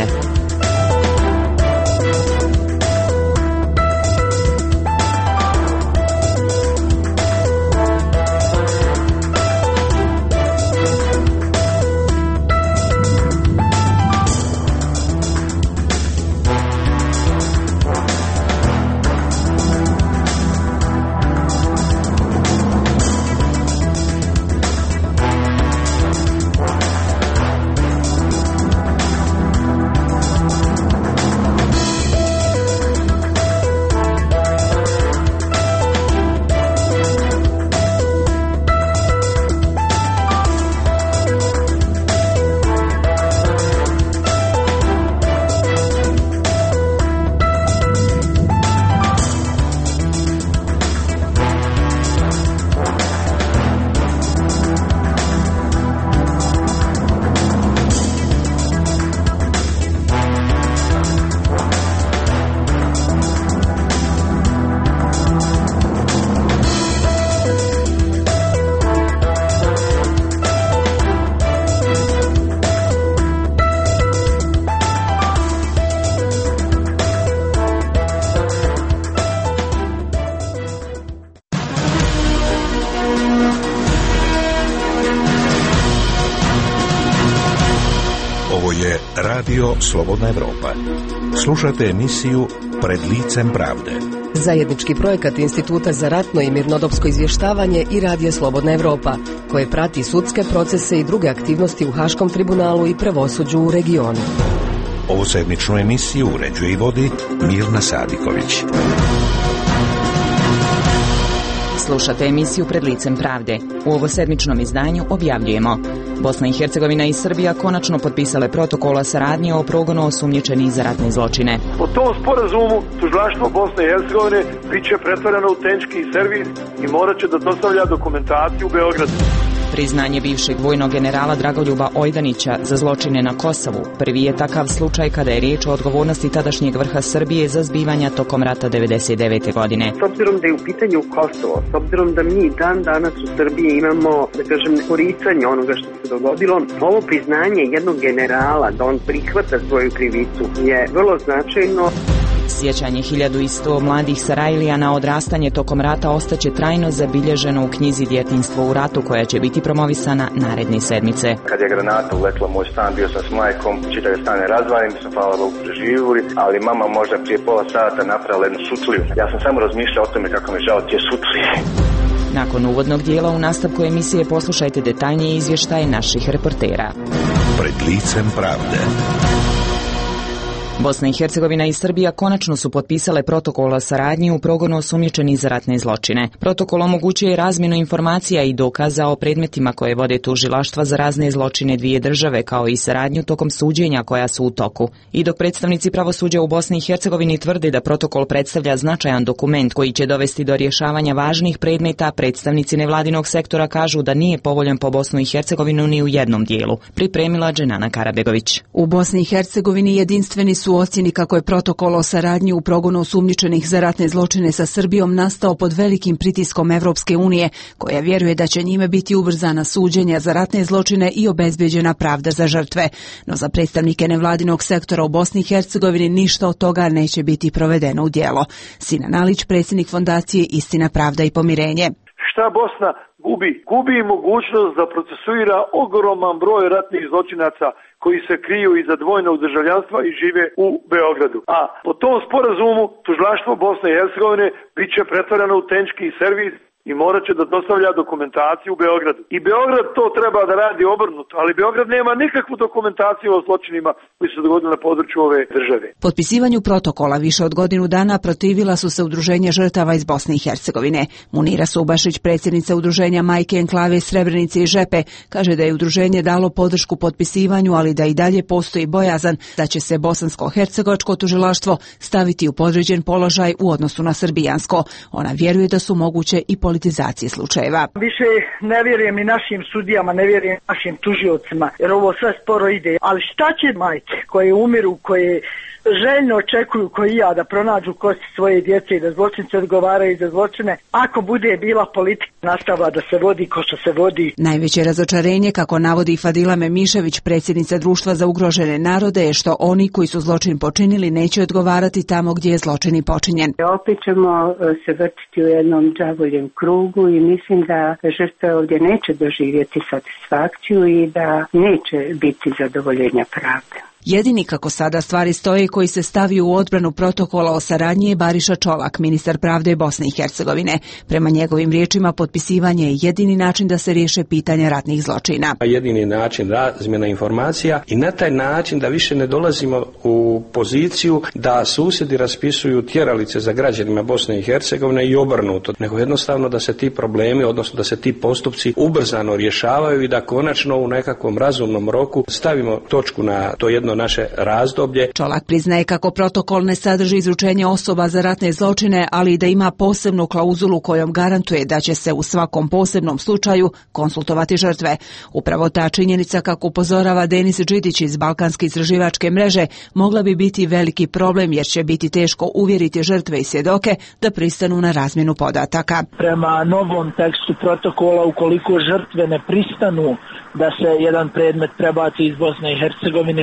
Radio Slobodna Evropa. Slušajte emisiju Pred licem pravde. Zajednički projekat Instituta za ratno i mirnodopsko izvještavanje i Radija Slobodna Evropa, koje prati sudske procese i druge aktivnosti u Haškom tribunalu i pravosuđu u regionu. Ovu sedmičnu emisiju uređuje i vodi Mirna Sadiković. Slušate emisiju Pred licem pravde. U ovosedmičnom izdanju objavljujemo: Bosna i Hercegovina i Srbija konačno potpisale protokol o saradnji o progonu osumnjičenih za ratne zločine. Po tom sporazumu tužilaštvo Bosne i Hercegovine biće pretvoreno u tehnički servis i morat će da dostavlja dokumentaciju u Beogradu. Priznanje bivšeg vojnog generala Dragoljuba Ojdanića za zločine na Kosovu prvi je takav slučaj kada je riječ o odgovornosti tadašnjeg vrha Srbije za zbivanja tokom rata 1999. godine. S obzirom da je u pitanju Kosovo, s obzirom da mi dan danas u Srbiji imamo, da kažem, poricanje onoga što se dogodilo, ovo priznanje jednog generala da on prihvata svoju krivicu je vrlo značajno. Sjećanje 1100 mladih Sarajlija na odrastanje tokom rata ostaće trajno zabilježeno u knjizi Djetinjstvo u ratu, koja će biti promovisana naredne sedmice. Kad je granata uletila u moj stan, bio sam s majkom, čitave stane razvalim, mi smo hvala Bogu preživjeli, ali mama možda prije pola sata napravila jednu sutliju. Ja sam samo razmišljao o tome kako mi žao tije sutlije. Nakon uvodnog dijela u nastavku emisije poslušajte detaljnije izvještaje naših reportera. Pred licem pravde. Bosna i Hercegovina i Srbija konačno su potpisale protokol o saradnji u progonu osumnjičenih za ratne zločine. Protokol omogućuje razmjenu informacija i dokaza o predmetima koje vode tužilaštva za razne zločine dvije države, kao i saradnju tokom suđenja koja su u toku. I dok predstavnici pravosuđa u Bosni i Hercegovini tvrde da protokol predstavlja značajan dokument koji će dovesti do rješavanja važnih predmeta, predstavnici nevladinog sektora kažu da nije povoljan po Bosnu i Hercegovinu ni u jednom dijelu. Pripremila Dženana Karabegović. U Bosni i Hercegovini jedinstveni su ocjeni kako je protokol o saradnji u progonu osumnjičenih za ratne zločine sa Srbijom nastao pod velikim pritiskom Evropske unije, koja vjeruje da će njime biti ubrzana suđenja za ratne zločine i obezbeđena pravda za žrtve. No za predstavnike nevladinog sektora u Bosni i Hercegovini ništa od toga neće biti provedeno u djelo. Sinan Alić, predsjednik fondacije Istina, pravda i pomirenje. Šta Bosna gubi? Gubi mogućnost da procesuira ogroman broj ratnih zločinaca koji se kriju iza dvojnog državljanstva i žive u Beogradu. A po tom sporazumu tužilaštvo Bosne i Hercegovine biće pretvoreno u tehnički servis i morat će da dostavlja dokumentaciju u Beogradu. I Beograd to treba da radi obrnuto, ali Beograd nema nikakvu dokumentaciju o zločinima koji su dogodili na području ove države. Potpisivanju protokola više od godinu dana protivila su se udruženja žrtava iz Bosne i Hercegovine. Munira Subašić, predsjednica udruženja Majke Enklave Srebrenice i Žepe, kaže da je udruženje dalo podršku potpisivanju, ali da i dalje postoji bojazan da će se bosansko-hercegovačko tužilaštvo staviti u podređen položaj u odnosu na srbijansko. Ona vjeruje da su moguće i politizacije slučajeva. Više ne vjerujem i našim sudijama, ne vjerujem našim tužiocima, jer ovo sve sporo ide. Ali šta će majke koje umiru, koje željno očekuju koji ja da pronađu kosti svoje djece i da zločinci odgovaraju za zločine, ako bude bila politika nastavila da se vodi ko što se vodi. Najveće razočarenje, kako navodi Fadila Memišević, predsjednica Društva za ugrožene narode, je što oni koji su zločin počinili neće odgovarati tamo gdje je zločin i počinjen. Opet ćemo se vrtiti u jednom đavoljem krugu i mislim da žrtve ovdje neće doživjeti satisfakciju i da neće biti zadovoljenja pravde. Jedini, kako sada stvari stoje, koji se stavio u odbranu protokola o saradnji je Bariša Čolak, ministar pravde Bosne i Hercegovine. Prema njegovim riječima, potpisivanje je jedini način da se riješe pitanja ratnih zločina. Jedini način razmjena informacija i na taj način da više ne dolazimo u poziciju da susjedi raspisuju tjeralice za građanima Bosne i Hercegovine i obrnuto, nego jednostavno da se ti problemi, odnosno da se ti postupci ubrzano rješavaju i da konačno u nekakvom razumnom roku stavimo točku na to jedno naše razdoblje. Čolak priznaje kako protokol ne sadrži izručenje osoba za ratne zločine, ali i da ima posebnu klauzulu kojom garantuje da će se u svakom posebnom slučaju konsultovati žrtve. Upravo ta činjenica, kako upozorava Denis Đidić iz Balkanske istraživačke mreže, mogla bi biti veliki problem, jer će biti teško uvjeriti žrtve i svjedoke da pristanu na razmjenu podataka. Prema novom tekstu protokola, ukoliko žrtve ne pristanu da se jedan predmet prebaci iz Bosne i Hercegovine u Srbiju,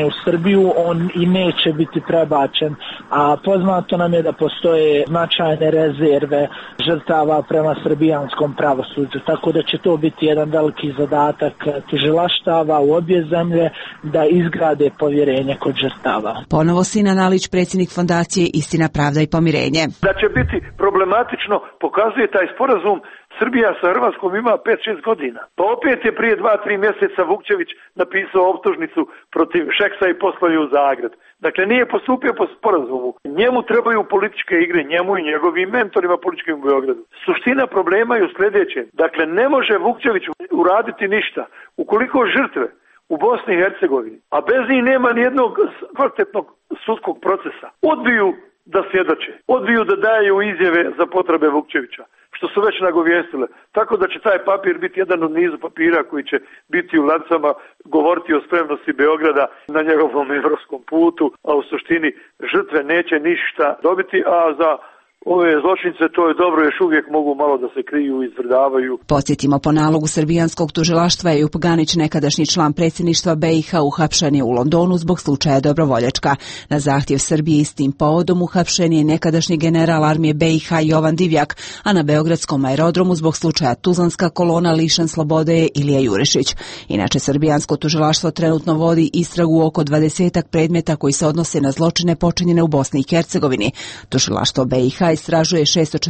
Srbiju, on i neće biti prebačen, a poznato nam je da postoje značajne rezerve žrtava prema srbijanskom pravosuđu, tako da će to biti jedan veliki zadatak tužilaštava u obje zemlje da izgrade povjerenje kod žrtava. Ponovo Sinan Alić, predsjednik fondacije Istina, pravda i pomirenje. Da će biti problematično pokazuje taj sporazum. Srbija sa Hrvatskom ima 5-6 godina. Pa opet je prije 2-3 mjeseca Vukčević napisao optužnicu protiv Šeksa i poslao je u Zagreb. Dakle, nije postupio po sporazumu. Njemu trebaju političke igre, njemu i njegovim mentorima političkim u Beogradu. Suština problema je u sljedećem. Dakle, ne može Vukčević uraditi ništa ukoliko žrtve u Bosni i Hercegovini, a bez njih nema nijednog kvalitetnog sudskog procesa, odbiju da svjedoče, odbiju da daju izjave za potrebe Vukčevića, što su već nagovijestile. Tako da će taj papir biti jedan od nizu papira koji će biti u ladicama, govoriti o spremnosti Beograda na njegovom evropskom putu, a u suštini žrtve neće ništa dobiti, a za ove zločince to je dobro, još uvijek mogu malo da se kriju i izvrdavaju. Podsjetimo, po nalogu srbijanskog tužilaštva je Ejup Ganić, nekadašnji član predsjedništva BiH, uhapšen je u Londonu zbog slučaja Dobrovoljačka. Na zahtjev Srbije istim povodom uhapšen je nekadašnji general armije BiH Jovan Divjak, a na beogradskom aerodromu zbog slučaja Tuzlanska kolona lišen slobode je Ilija Jurišić. Inače, srbijansko tužilaštvo trenutno vodi istragu oko 20 predmeta koji se odnose na zločine počinjene u Bosni i Hercegovini. Tužilaštvo BiH istražuje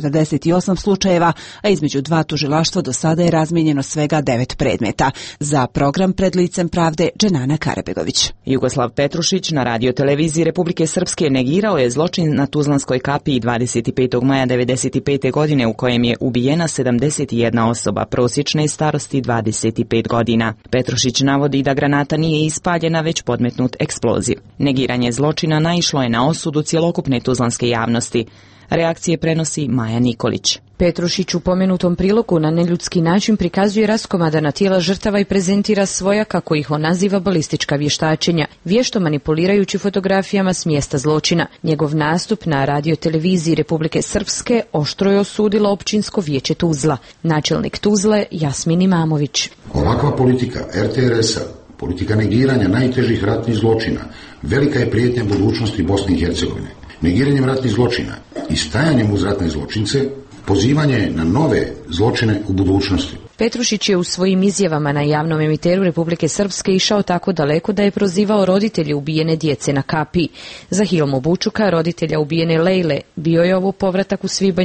648 slučajeva, a između dva tužilaštva do sada je razmijenjeno svega 9 predmeta. Za program Pred licem pravde, Dženana Karabegović. Jugoslav Petrušić na radioteleviziji Republike Srpske negirao je zločin na Tuzlanskoj kapiji 25. maja 1995. godine u kojem je ubijena 71 osoba prosječne starosti 25 godina. Petrušić navodi da granata nije ispaljena, već podmetnut eksploziv. Negiranje zločina naišlo je na osudu cjelokupne tuzlanske javnosti. Reakcije prenosi Maja Nikolić. Petrušić u pomenutom prilogu na neljudski način prikazuje raskomadana tijela žrtava i prezentira svoja, kako ih on naziva, balistička vještačenja, vješto manipulirajući fotografijama s mjesta zločina. Njegov nastup na radioteleviziji Republike Srpske oštro je osudilo općinsko vijeće Tuzla. Načelnik Tuzle Jasmin Imamović. Ovakva politika RTRS-a, politika negiranja najtežih ratnih zločina, velika je prijetnja budućnosti Bosne i Hercegovine. Negiranjem ratnih zločina i stajanjem uz ratne zločince, pozivanje na nove zločine u budućnosti. Petrušić je u svojim izjavama na javnom emiteru Republike Srpske išao tako daleko da je prozivao roditelje ubijene djece na kapiji. Za Hilmu Bučuka, roditelja ubijene Lejle, bio je ovo povratak u svibanj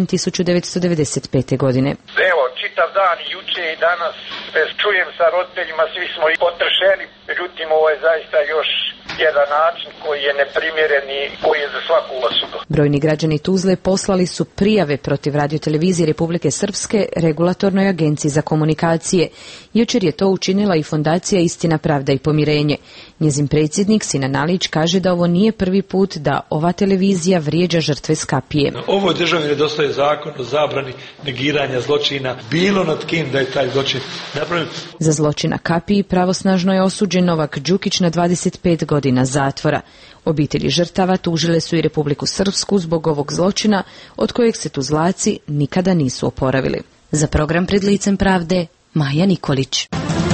1995. godine. Evo, čitav dan, juče i danas, čujem sa roditeljima, svi smo i potršeni, međutim ovo je zaista još jedan način koji je neprimjeren i koji je za svaku osudu. Brojni građani Tuzle poslali su prijave protiv radiotelevizije Republike Srpske Regulatornoj agenciji za komunikacije. Jučer je to učinila i fondacija Istina, pravda i pomirenje. Njezin predsjednik Sinan Alić kaže da ovo nije prvi put da ova televizija vrijeđa žrtve Skapije. Ovoj državi nedostaje zakon o zabrani negiranja zločina, bilo nad kim da je taj zločin napravljen. Za zločin na kapiji pravosnažno je osuđen Novak Đukić na 25 godina zatvora. Obitelji žrtava tužile su i Republiku Srpsku zbog ovog zločina, od kojeg se Tuzlaci nikada nisu oporavili. Za program Pred licem pravde, Maja Nikolić.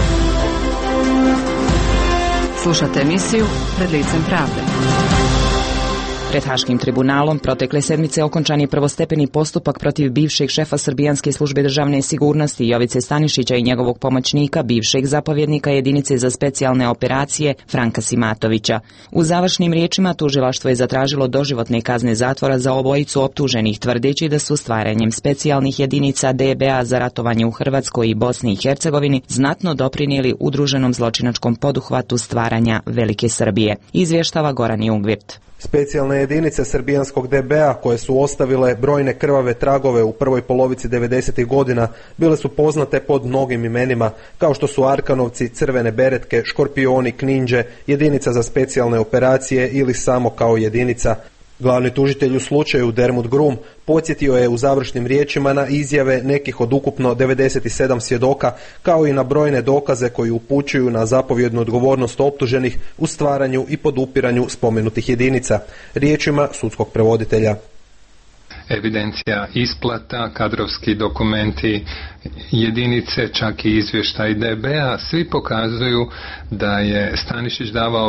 Slušate emisiju Pred licem pravde. Pred Haškim tribunalom protekle sedmice okončan je prvostepeni postupak protiv bivšeg šefa Srbijanske službe državne sigurnosti Jovice Stanišića i njegovog pomoćnika, bivšeg zapovjednika jedinice za specijalne operacije Franka Simatovića. U završnim riječima tužilaštvo je zatražilo doživotne kazne zatvora za obojicu optuženih, tvrdeći da su stvaranjem specijalnih jedinica DBA za ratovanje u Hrvatskoj i Bosni i Hercegovini znatno doprinijeli udruženom zločinačkom poduhvatu stvaranja Velike Srbije. Izvještava Goran Jungvirt. Specijalne jedinice srbijanskog DBA, koje su ostavile brojne krvave tragove u prvoj polovici 90. godina, bile su poznate pod mnogim imenima, kao što su Arkanovci, Crvene beretke, Škorpioni, Kninđe, jedinica za specijalne operacije ili samo kao jedinica. Glavni tužitelj u slučaju Dermut Grum podsjetio je u završnim riječima na izjave nekih od ukupno 97 svjedoka, kao i na brojne dokaze koji upućuju na zapovjednu odgovornost optuženih u stvaranju i podupiranju spomenutih jedinica. Riječima sudskog prevoditelja. Evidencija isplata, kadrovski dokumenti, jedinice, čak i izvještaj DBA, svi pokazuju da je Stanišić davao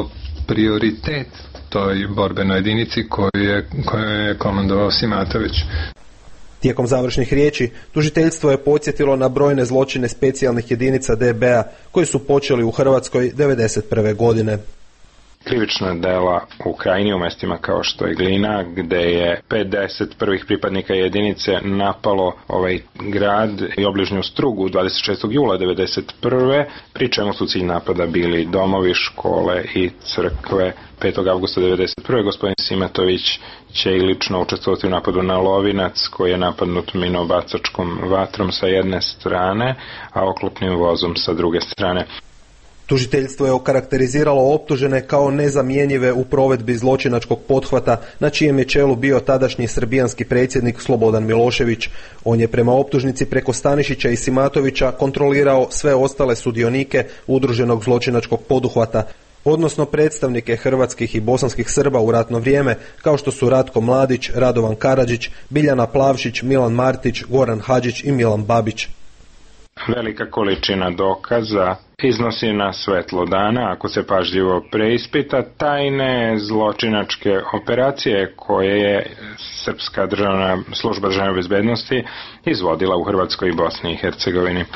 prioritet toj borbenoj jedinici koju je komandovao Simatović. Tijekom završnih riječi, tužiteljstvo je podsjetilo na brojne zločine specijalnih jedinica DB-a koji su počeli u Hrvatskoj 1991. godine. Krivična dela u Krajini u mestima kao što je Glina, gde je 50 prvih pripadnika jedinice napalo ovaj grad i obližnju Strugu 26. jula 1991. pri čemu su cilj napada bili domovi, škole i crkve. 5. avgusta 1991. gospodin Simatović će i lično učestvovati u napadu na Lovinac, koji je napadnut minobacačkom vatrom sa jedne strane, a oklopnim vozom sa druge strane. Tužiteljstvo je okarakteriziralo optužene kao nezamjenjive u provedbi zločinačkog pothvata na čijem je čelu bio tadašnji srbijanski predsjednik Slobodan Milošević. On je prema optužnici preko Stanišića i Simatovića kontrolirao sve ostale sudionike udruženog zločinačkog poduhvata, odnosno predstavnike hrvatskih i bosanskih Srba u ratno vrijeme, kao što su Ratko Mladić, Radovan Karadžić, Biljana Plavšić, Milan Martić, Goran Hadžić i Milan Babić. Velika količina dokaza iznosi na svetlo dana, ako se pažljivo preispita, tajne zločinačke operacije koje je Srpska služba državne bezbednosti izvodila u Hrvatskoj i Bosni i Hercegovini.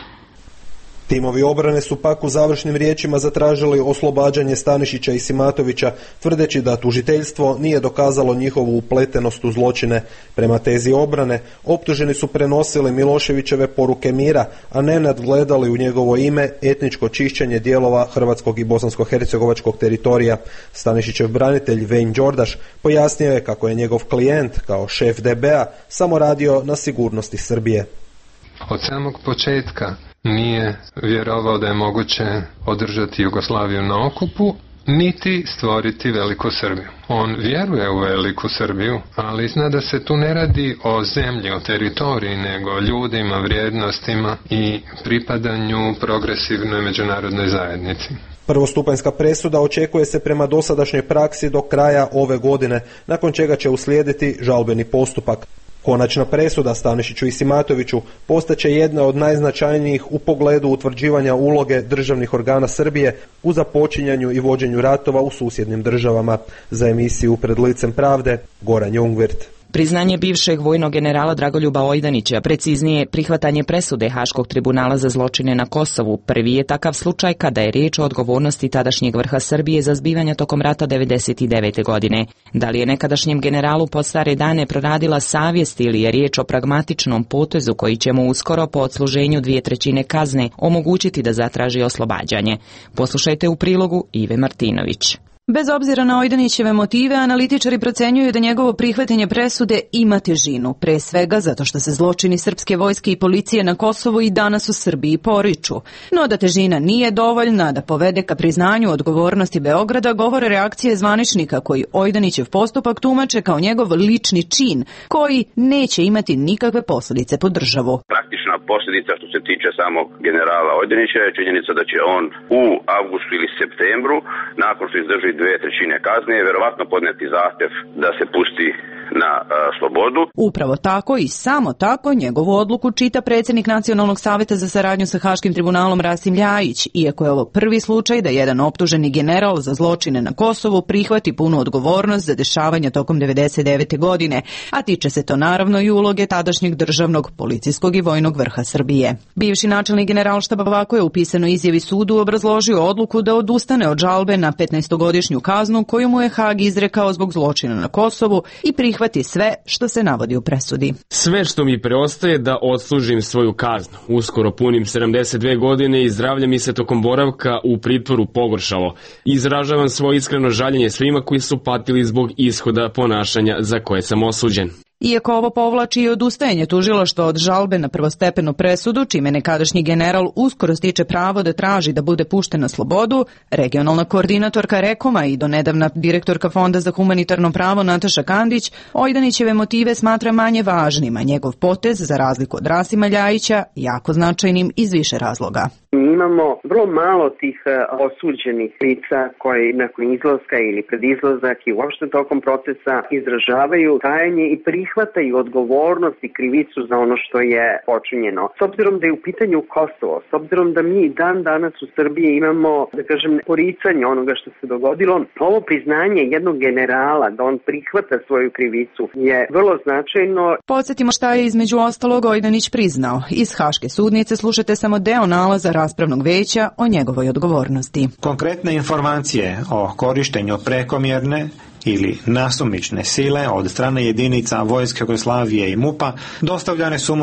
Timovi obrane su pak u završnim riječima zatražili oslobađanje Stanišića i Simatovića, tvrdeći da tužiteljstvo nije dokazalo njihovu upletenost u zločine. Prema tezi obrane, optuženi su prenosili Miloševićeve poruke mira, a ne nadgledali u njegovo ime etničko čišćenje dijelova hrvatskog i bosansko-hercegovačkog teritorija. Stanišićev branitelj Vejn Đordaš pojasnio je kako je njegov klijent, kao šef DB-a, samo radio na sigurnosti Srbije. Od samog početka nije vjerovao da je moguće održati Jugoslaviju na okupu, niti stvoriti Veliku Srbiju. On vjeruje u Veliku Srbiju, ali zna da se tu ne radi o zemlji, o teritoriji, nego o ljudima, vrijednostima i pripadanju progresivnoj međunarodnoj zajednici. Prvostupanjska presuda očekuje se prema dosadašnjoj praksi do kraja ove godine, nakon čega će uslijediti žalbeni postupak. Konačna presuda Stanišiću i Simatoviću postaće jedna od najznačajnijih u pogledu utvrđivanja uloge državnih organa Srbije u započinjanju i vođenju ratova u susjednim državama. Za emisiju Pred licem pravde, Goran Jungwirth. Priznanje bivšeg vojnog generala Dragoljuba Ojdanića, preciznije prihvatanje presude Haškog tribunala za zločine na Kosovu, prvi je takav slučaj kada je riječ o odgovornosti tadašnjeg vrha Srbije za zbivanja tokom rata 1999. godine. Da li je nekadašnjem generalu pod stare dane proradila savjest ili je riječ o pragmatičnom potezu koji će mu uskoro po odsluženju 2/3 kazne omogućiti da zatraži oslobađanje? Poslušajte u prilogu Ive Martinović. Bez obzira na Ojdanićeve motive, analitičari procenjuju da njegovo prihvatanje presude ima težinu, pre svega zato što se zločini srpske vojske i policije na Kosovu i danas u Srbiji poriču. No da težina nije dovoljna da povede ka priznanju odgovornosti Beograda, govore reakcije zvaničnika koji Ojdanićev postupak tumače kao njegov lični čin, koji neće imati nikakve posljedice po državu. Praktična posljedica što se tiče samog generala Ojdanića je činjenica da će on u avgustu ili septembru, nakon što izdrži 2/3 kazne, je verovatno podneti zahtjev da se pusti na slobodu. Upravo tako i samo tako njegovu odluku čita predsjednik Nacionalnog savjeta za saradnju sa Haškim tribunalom Rasim Ljajić, iako je ovo prvi slučaj da jedan optuženi general za zločine na Kosovu prihvati punu odgovornost za dešavanja tokom 1999. godine, a tiče se to naravno i uloge tadašnjeg državnog, policijskog i vojnog vrha Srbije. Bivši načelnik generalštaba ovako je u pisanoj izjavi sudu obrazložio odluku da odustane od žalbe na 15-godišnju kaznu koju mu je Hag izrekao zbog zločina na Kosovu i prihvati sve što se navodi u presudi. Sve što mi preostaje da odslužim svoju kaznu. Uskoro punim 72 godine i zdravlje mi se tokom boravka u pritvoru pogoršalo. Izražavam svoje iskreno žaljenje svima koji su patili zbog ishoda ponašanja za koje sam osuđen. Iako ovo povlači i odustajanje tužilaštva od žalbe na prvostepenu presudu, čime nekadašnji general uskoro stiče pravo da traži da bude pušten na slobodu, regionalna koordinatorka Rekoma i donedavna direktorka Fonda za humanitarno pravo Nataša Kandić Ojdanićeve motive smatra manje važnim, a njegov potez, za razliku od Rasima Ljajića, jako značajnim iz više razloga. Imamo vrlo malo tih osuđenih lica koji nakon izlaska ili pred izlazak i uopšte tokom procesa izražavaju tajanje i prihvata i odgovornost i krivicu za ono što je počinjeno. S obzirom da je u pitanju Kosovo, s obzirom da mi dan danas u Srbiji imamo, da kažem, poricanje onoga što se dogodilo, ovo priznanje jednog generala da on prihvata svoju krivicu je vrlo značajno. Podsjetimo šta je između ostalog Ojdanić priznao. Iz Haške sudnice slušate samo deo nalaza raspravnog veća o njegovoj odgovornosti. Konkretne informacije o korištenju prekomjerne ili nasumične sile od strane jedinica Vojske Jugoslavije i MUP-a dostavljane su mu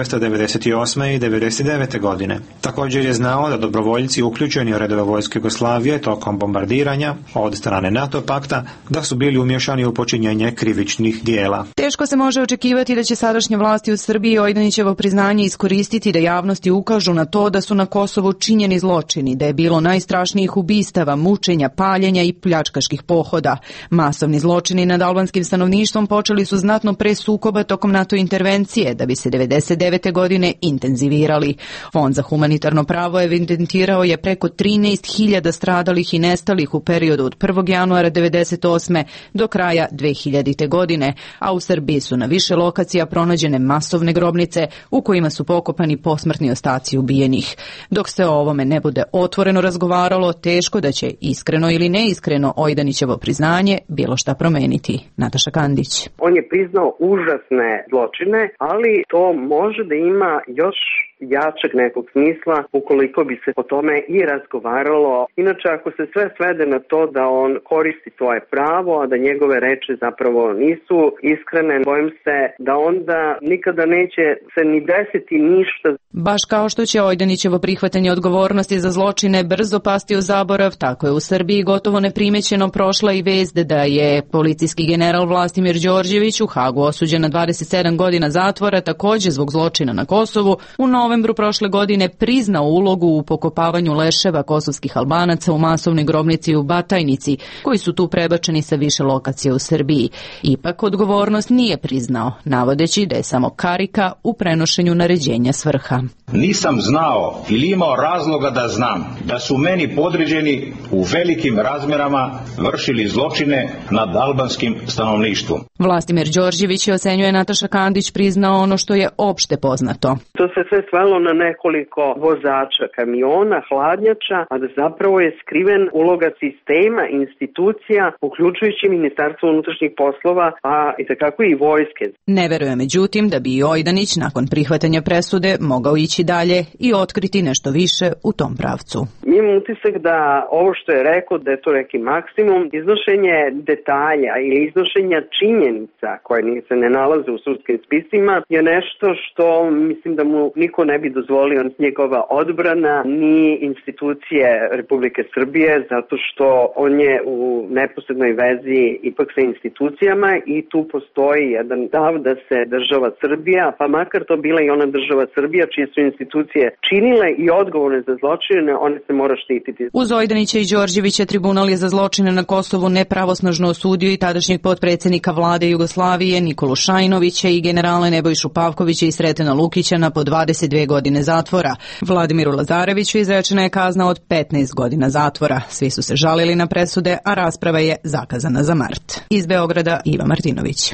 1998. i 1999. godine. Također je znao da dobrovoljci uključeni u redove Vojske Jugoslavije tokom bombardiranja od strane NATO pakta da su bili umješani u počinjenje krivičnih dijela. Teško se može očekivati da će sadašnje vlasti u Srbiji Ojdanićevo priznanje iskoristiti da javnosti ukažu na to da su na Kosovu činjeni zločini, da je bilo najstrašnijih ubistava, mučenja, paljenja i pljačkaških pohoda. Masovni zločini nad albanskim stanovništvom počeli su znatno pre sukoba tokom NATO intervencije, da bi se 1999. godine intenzivirali. Fond za humanitarno pravo evidentirao je preko 13.000 stradalih i nestalih u periodu od 1. januara 1998. do kraja 2000. godine, a u Srbiji su na više lokacija pronađene masovne grobnice u kojima su pokopani posmrtni ostaci ubijenih. Dok se o ovome ne bude otvoreno razgovaralo, teško da će iskreno ili neiskreno Ojdanićevo priznanje bilo šta promeniti. Nataša Kandić. On je priznao užasne zločine, ali to može da ima još jačeg nekog smisla ukoliko bi se o tome i razgovaralo. Inače, ako se sve svede na to da on koristi svoje pravo, a da njegove reči zapravo nisu iskrene, bojim se da onda nikada neće se ni desiti ništa. Baš kao što će Ojdanićevo prihvatanje odgovornosti za zločine brzo pasti u zaborav, tako je u Srbiji gotovo neprimećeno prošla i vest da je policijski general Vlastimir Đorđević u Hagu osuđen na 27 godina zatvora, također zbog zločina na Kosovu. U novembru prošle godine priznao ulogu u pokopavanju leševa kosovskih Albanaca u masovnoj grobnici u Batajnici, koji su tu prebačeni sa više lokacija u Srbiji. Ipak odgovornost nije priznao, navodeći da je samo karika u prenošenju naređenja s vrha. Nisam znao ili imao razloga da znam da su meni podređeni u velikim razmerama vršili zločine nad albanskim stanovništvom. Vlastimir Đorđević, ocenjuje Nataša Kandić, priznao ono što je opšte poznato. To se sve svelo na nekoliko vozača kamiona, hladnjača, a da zapravo je skriven uloga sistema, institucija, uključujući Ministarstvo unutrašnjih poslova, a itekako i vojske. Ne veruje međutim da bi i Ojdanić nakon prihvatanja presude mogao ići dalje i otkriti nešto više u tom pravcu. Imam utisak da ovo što je rekao, da je to neki maksimum, iznošenje detalja ili iznošenja činjenica koje se ne nalaze u sudskim spisima je nešto što mislim da mu niko ne bi dozvolio, njegova odbrana ni institucije Republike Srbije, zato što on je u neposrednoj vezi ipak sa institucijama i tu postoji jedan stav da se država Srbija, pa makar to bila i ona država Srbija čije su institucije činile i odgovorne za zločine, one se mora štititi. Uz Ojdanića i Đorđevića tribunal je za zločine na Kosovu nepravosnažno osudio i tadašnjeg potpredsjednika vlade Jugoslavije Nikolu Šajnovića i generale Nebojšu Pavkovića i Sretena Lukića na po 22 godine zatvora. Vladimiru Lazareviću izrečena je kazna od 15 godina zatvora. Svi su se žalili na presude, a rasprava je zakazana za mart. Iz Beograda Iva Martinović.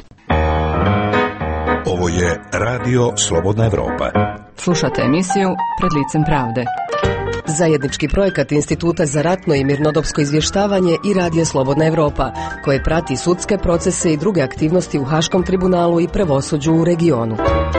Ovo je Radio Slobodna Evropa. Slušate emisiju Pred licem pravde. Zajednički projekat Instituta za ratno i mirnodopsko izvještavanje i Radija Slobodna Evropa, koje prati sudske procese i druge aktivnosti u Haškom tribunalu i pravosuđu u regionu.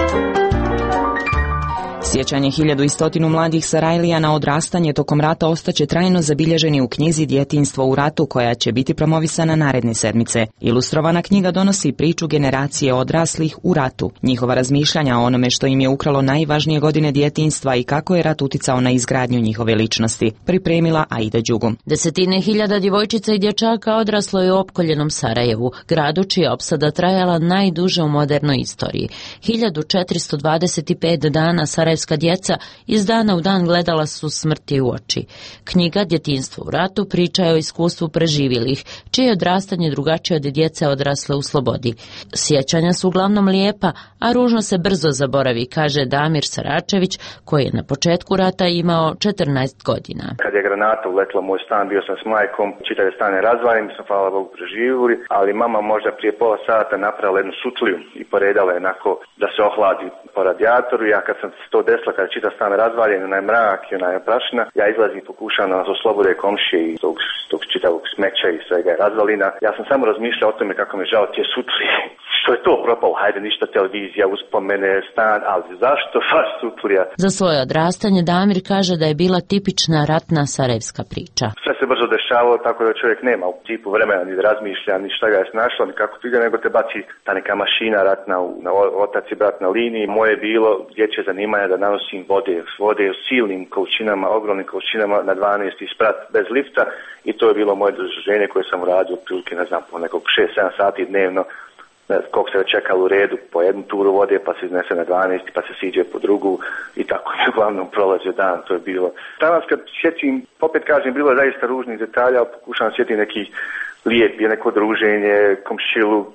Sjećanje 1100 mladih Sarajlija na odrastanje tokom rata ostaće trajno zabilježeni u knjizi Djetinjstvo u ratu, koja će biti promovisana naredne sedmice. Ilustrovana knjiga donosi priču generacije odraslih u ratu, njihova razmišljanja o onome što im je ukralo najvažnije godine djetinjstva i kako je rat uticao na izgradnju njihove ličnosti. Pripremila Aida Đugum. Desetine hiljada djevojčica i dječaka odraslo je u opkoljenom Sarajevu, gradu čija opsada trajala najduže u modernoj istoriji. 1425 dana sarajevski sarajevska djeca iz dana u dan gledala su smrti u oči. Knjiga Djetinjstvo u ratu priča je o iskustvu preživjelih, čije je odrastanje drugačije od djece odrasle u slobodi. Sjećanja su uglavnom lijepa, a ružno se brzo zaboravi, kaže Damir Saračević, koji je na početku rata imao 14 godina. Kad je granata uletla u moj stan, bio sam s majkom, čitave stane razvaljeni, mi smo, hvala Bogu, preživjeli, ali mama možda prije pola sata napravila jednu sutliju i poredala je onako da se ohladi po radijatoru. Ja kad sam to desila, kada čitav stan razvaljen, onaj mrak i onaj prašina, ja izlazim i pokušam da nas oslobode komšije i tog čitavog smeća i svega je razvalina. Ja sam samo razmišljao o tome kako me žao tije sutlije. Što je to propalo? Hajde, ništa, televizija, uspomene, stan, ali zašto baš sutlija? Za svoje odrastanje Damir kaže da je bila tipična ratna sarajevska priča. Sve se brzo dešavalo, tako da čovjek nema u tipu vremena ni da razmišlja, ni šta ga je snašlo, ni kako ti ide, nego te baci ta neka mašina ratna, otac i brat na liniji. Moje je bilo dječje zanimanje da nanosim vode u silnim količinama, ogromnim količinama na 12 sprat bez lifta i to je bilo moje druženje koje sam uradio otprilike, ne znam, po nekog 6-7 sati dnevno. Koliko se čekalo u redu po jednu turu vode, pa se iznese na 12, pa se siđe po drugu i tako je uglavnom prolazio dan, to je bilo. Danas kad sjećim, opet kažem, bilo je zaista ružnih detalja, pokušavam sjetiti neki lijep je neko druženje, komšiluk,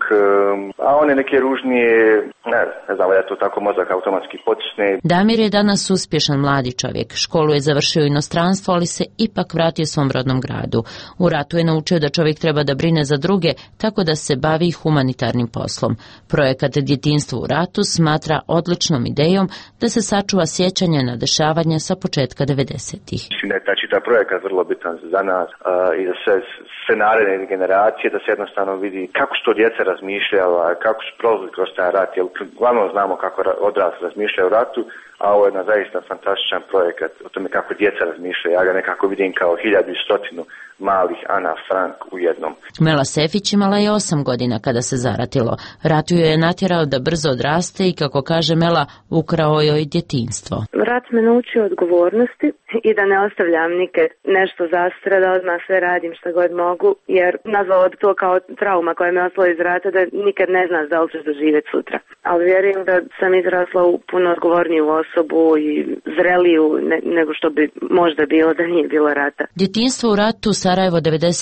a one neke ružnije, ne znam, da to tako mozak automatski potisne. Damir je danas uspješan mladi čovjek. Školu je završio u inostranstvo, ali se ipak vratio svom rodnom gradu. U ratu je naučio da čovjek treba da brine za druge, tako da se bavi humanitarnim poslom. Projekat Djetinjstvo u ratu smatra odličnom idejom da se sačuva sjećanje na dešavanja sa početka 90-ih. Mislim da je taj čitav projekat vrlo bitan za nas i za sve naredne generacije, da se jednostavno vidi kako su to djeca razmišljala, kako su prolazili kroz taj rat, jer uglavnom znamo kako odrasli razmišljaju o ratu, a ovo je jedan zaista fantastičan projekat o tome kako djeca razmišljaju. Ja ga nekako vidim kao 1100 malih Ana Frank u jednom. Mela Sefić imala je 8 godina kada se zaratilo. Rat ju je natjerao da brzo odraste i, kako kaže Mela, ukrao joj djetinjstvo. Rat me naučio odgovornosti i da ne ostavljam nikad nešto zastra, da odmah sve radim što god mogu, jer nazvao to kao trauma koja me ostala iz rata, da nikad ne znaš da li ćeš doživjeti sutra. Ali vjerujem da sam izrasla u puno odgovorniju osobu i zreliju nego što bi možda bilo da nije bilo rata. Djetinjstvo u ratu Sarajevo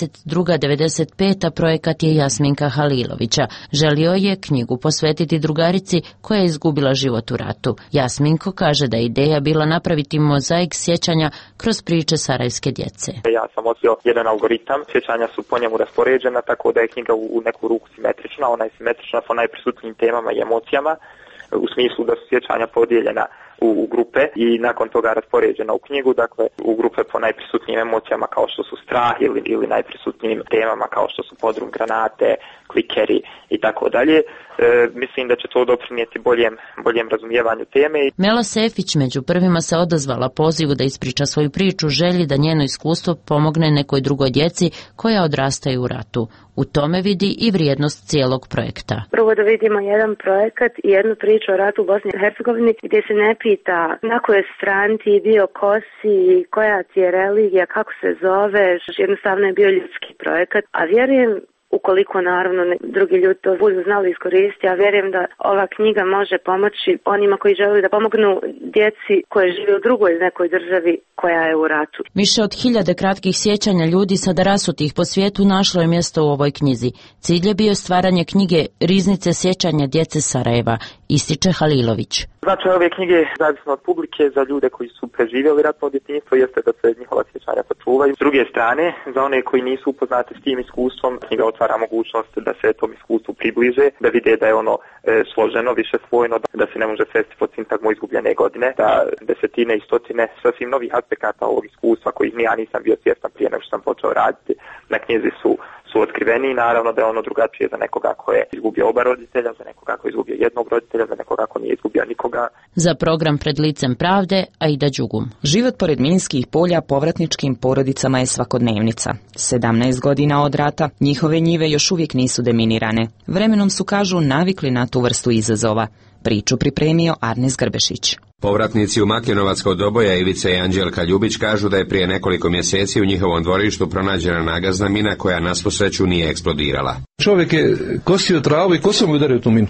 92-95 projekat je Jasminka Halilovića. Želio je knjigu posvetiti drugarici koja je izgubila život u ratu. Jasminko kaže da je ideja bila napraviti mozaik sjećanja kroz priče sarajevske djece. Ja sam odsio jedan algoritam, sjećanja su po njemu raspoređena, tako da je knjiga u neku ruku simetrična, ona je simetrična po najprisutnijim temama i emocijama, u smislu da su sjećanja podijeljena u grupe i nakon toga raspoređena u knjigu, dakle u grupe po najprisutnijim emocijama kao što su strah ili najprisutnijim temama kao što su podrum granate, klikeri i tako dalje. Mislim da će to doprinijeti boljem razumijevanju teme. Mela Sefić među prvima se odazvala pozivu da ispriča svoju priču, želji da njeno iskustvo pomogne nekoj drugoj djeci koja odrastaju u ratu. U tome vidi i vrijednost cijelog projekta. Prvo da vidimo jedan projekat i jednu priču o ratu u Bosni i Hercegovini gdje se ne pita na kojoj strani ti bio, ko si, koja ti je religija, kako se zoveš. Jednostavno je bio ljudski projekat, a vjerujem, ukoliko naravno drugi ljudi to budu znali iskoristiti, ja vjerujem da ova knjiga može pomoći onima koji žele da pomognu djeci koje žive u drugoj nekoj državi koja je u ratu. Više od 1000 kratkih sjećanja ljudi sada rasutih po svijetu našlo je mjesto u ovoj knjizi. Cilj je bio stvaranje knjige Riznice sjećanja djece Sarajeva, ističe Halilović. Značaj ove knjige, zavisno od publike, za ljude koji su preživjeli ratno djetinjstvo, jeste da se njihova sjećanja sačuvaju. S druge strane, za one koji nisu upoznati s tim iskustvom, knjiga otvara mogućnost da se tom iskustvu približe, da vide da je ono složeno, više svojno, da se ne može svesti pod sintagmu izgubljene godine, da desetine i stotine sasvim novih aspekata ovog iskustva kojih ja nisam bio svjestan prije nego što sam počeo raditi na knjizi su otkriveni i naravno da je ono drugačije za nekoga ko je izgubio oba roditelja, za nekoga ko je izgubio jednog roditelja, za nekoga ko nije izgubio nikoga. Za program Pred licem pravde, Aida Đugum. Život pored minskih polja povratničkim porodicama je svakodnevnica. 17 godina od rata njihove njive još uvijek nisu deminirane. Vremenom su, kažu, navikli na tu vrstu izazova. Priču pripremio Arnes Grbešić. Povratnici u Makljenovac kod Doboja, Ivica i Anđelka Ljubić, kažu da je prije nekoliko mjeseci u njihovom dvorištu pronađena nagazna mina koja na svu sreću nije eksplodirala. Čovjek je kosio travu i kosom udario tu minu.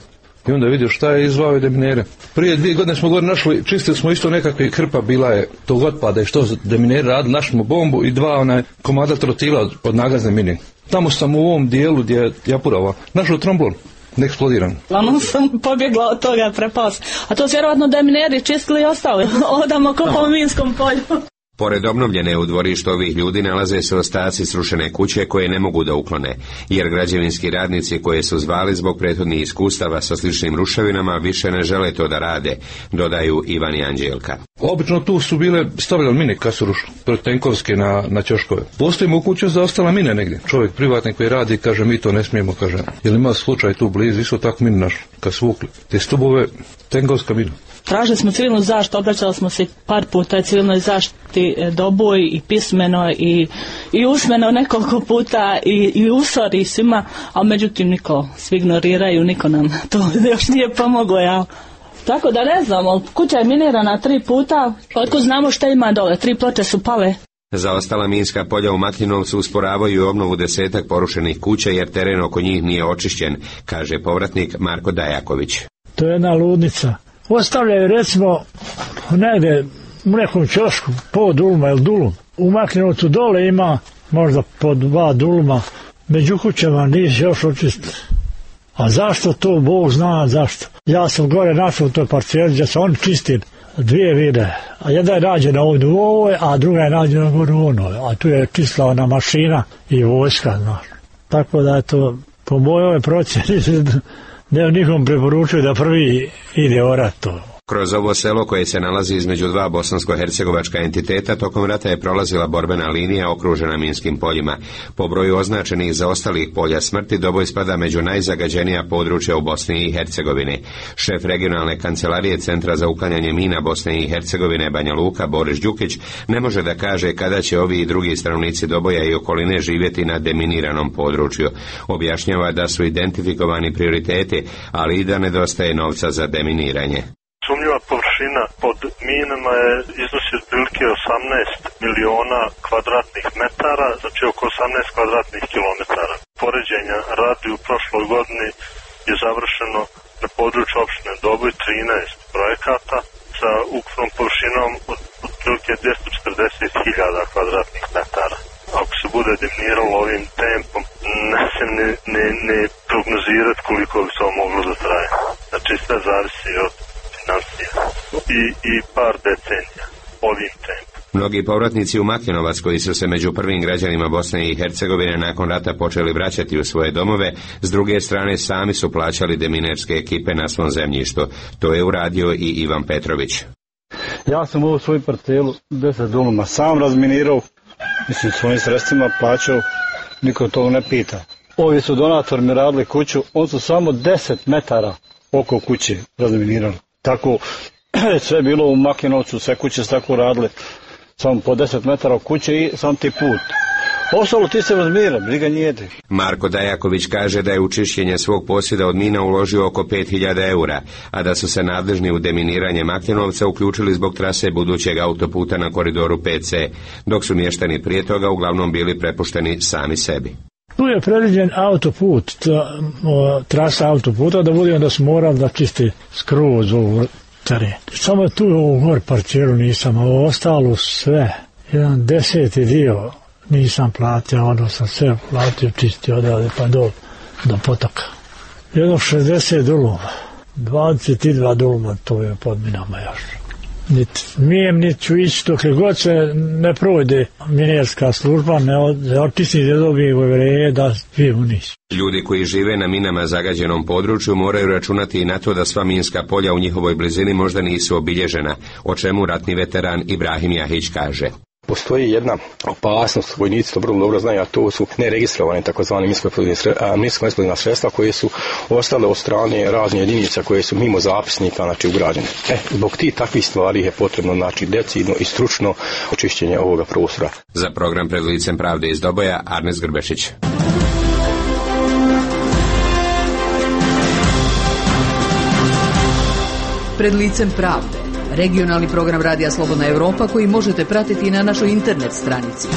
I onda vidio šta je izvao i deminere. Prije 2 godine smo gore našli, čistili smo isto nekakve krpa, bila je tog otpada i što deminere radili, našli smo bombu i 2 komada trotila od nagazne mine. Tamo sam u ovom dijelu gdje je Japurova našao tromblon. Neeksplodiran. Lano sam pobjegla od toga, prepala sam. A to su vjerovatno demineri čistili i ostali. Odamo ko po minskom polju. Pored obnovljene u dvorištu ovih ljudi nalaze se ostaci srušene kuće koje ne mogu da uklone, jer građevinski radnici koje su zvali zbog prethodnih iskustava sa sličnim ruševinama više ne žele to da rade, dodaju Ivan i Anđelka. Obično tu su bile stavljali mine kad su rušili, tenkovske na ćoškove. Postojimo u kuću zaostala mine negdje. Čovjek privatnik koji radi kaže mi to ne smijemo, kaže. Jel ima slučaj tu blizu, isto tako mine našli, kad su vukli. Te stubove, tenkovska mina. Tražili smo civilnu zaštitu, obraćali smo se par puta civilnoj zaštiti doboj i pismeno i usmeno nekoliko puta i u SOR-i svima, a međutim niko svi ignoriraju, niko nam to još nije pomoglo, ja. Tako da ne znamo, kuća je minirana 3 puta, otko znamo šta ima dole, 3 ploče su pale. Za ostala minska polja u Makinovcu usporavaju obnovu 10-ak porušenih kuća jer teren oko njih nije očišćen, kaže povratnik Marko Dajaković. To je jedna ludnica. Ostavljaju recimo negdje u nekom ćošku po duluma ili dulum. U Makinovcu dole ima možda po 2 duluma, među kućama nisu još očistili. A zašto to, Bog zna zašto. Ja sam gore našao u toj parceli gdje se oni čistili 2 vide, a jedna je nađena ovdje u ovoj, a druga je nađena gore u onoj, a tu je čistila ona mašina i vojska, znaš. Tako da je to, po mojoj procjeni, ne nikom preporučuju da prvi ide orat to. Kroz ovo selo koje se nalazi između 2 bosansko-hercegovačka entiteta tokom rata je prolazila borbena linija okružena minskim poljima. Po broju označenih zaostalih polja smrti Doboj spada među najzagađenija područja u Bosni i Hercegovini. Šef regionalne kancelarije Centra za uklanjanje mina Bosne i Hercegovine Banja Luka Boris Đukić ne može da kaže kada će ovi i drugi stanovnici Doboja i okoline živjeti na deminiranom području. Objašnjava da su identifikovani prioriteti, ali i da nedostaje novca za deminiranje. Sumnjiva površina pod minama je iznosi otprilike 18 miliona kvadratnih metara, znači oko 18 kvadratnih kilometara. Poređenja radi u prošloj godini je završeno na području opštine Doboj 13 projekata sa ukupnom površinom od otprilike 240.000 kvadratnih metara. Ako se bude deminiralo ovim tempom, ne se ne prognozirati koliko bi to moglo da traje. Znači sve zavisi od i par decenija ovim tempom. Mnogi povratnici u Makinovac koji su se među prvim građanima Bosne i Hercegovine nakon rata počeli vraćati u svoje domove, s druge strane sami su plaćali deminerske ekipe na svom zemljištu. To je uradio i Ivan Petrović. Ja sam ovu svoju parcelu 10 duluma sam razminirao, mislim svojim sredstvima plaćao, niko to ne pita. Ovi su donatori mi radili kuću, on su samo 10 metara oko kuće razminirali. Tako sve bilo u Makinovcu, sve kuće su tako radile, samo po 10 metara od kuće i sam ti put. Ostalo ti se razmira, briga njede. Marko Dajaković kaže da je u čišćenje svog posjeda od mina uložio oko 5.000 eura, a da su se nadležni u deminiranje Makinovca uključili zbog trase budućeg autoputa na koridoru 5C, dok su mještani prije toga uglavnom bili prepušteni sami sebi. Tu je predviđen autoput, trasa autoputa, da budemo da smo morali da čisti skroz ovu teren. Samo tu ovu gor parcelu nisam, a ostalo sve, 1/10 dio nisam platio, ono sam sve platio, čistio odavde pa do potoka. 60 duluma, 22 duluma, to je pod minama još. Niti ću ići dok god se ne provede minerska služba, ne očisti, ne dobije uvjerenje da svi unisu. Ljudi koji žive na minama zagađenom području moraju računati i na to da sva minska polja u njihovoj blizini možda nisu obilježena, o čemu ratni veteran Ibrahim Jahić kaže. Postoji jedna opasnost, vojnici to vrlo dobro znaju, a to su neregistrovane takozvane minsko-eksplozivna sredstva koje su ostale od strane raznih jedinica koje su mimo zapisnika, znači ugrađene. Zbog tih takvih stvari je potrebno, znači, decidno i stručno očišćenje ovoga prostora. Za program Pred licem pravde iz Doboja, Arnes Grbešić. Pred licem pravde. Regionalni program Radija Slobodna Europa koji možete pratiti na našoj internet stranici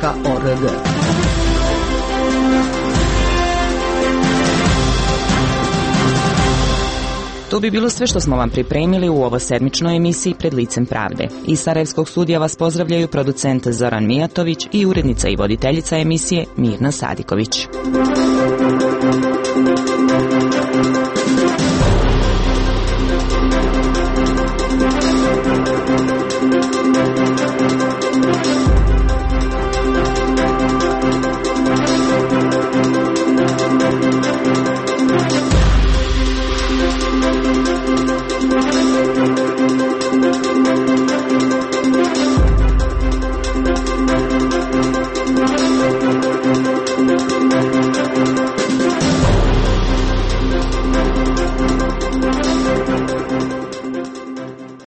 slobodnaeuropa.org. To bi bilo sve što smo vam pripremili u ovo sedmičnoj emisiji Pred licem pravde. Iz Sarajevskog studija vas pozdravljaju producent Zoran Mijatović i urednica i voditeljica emisije Mirna Sadiković.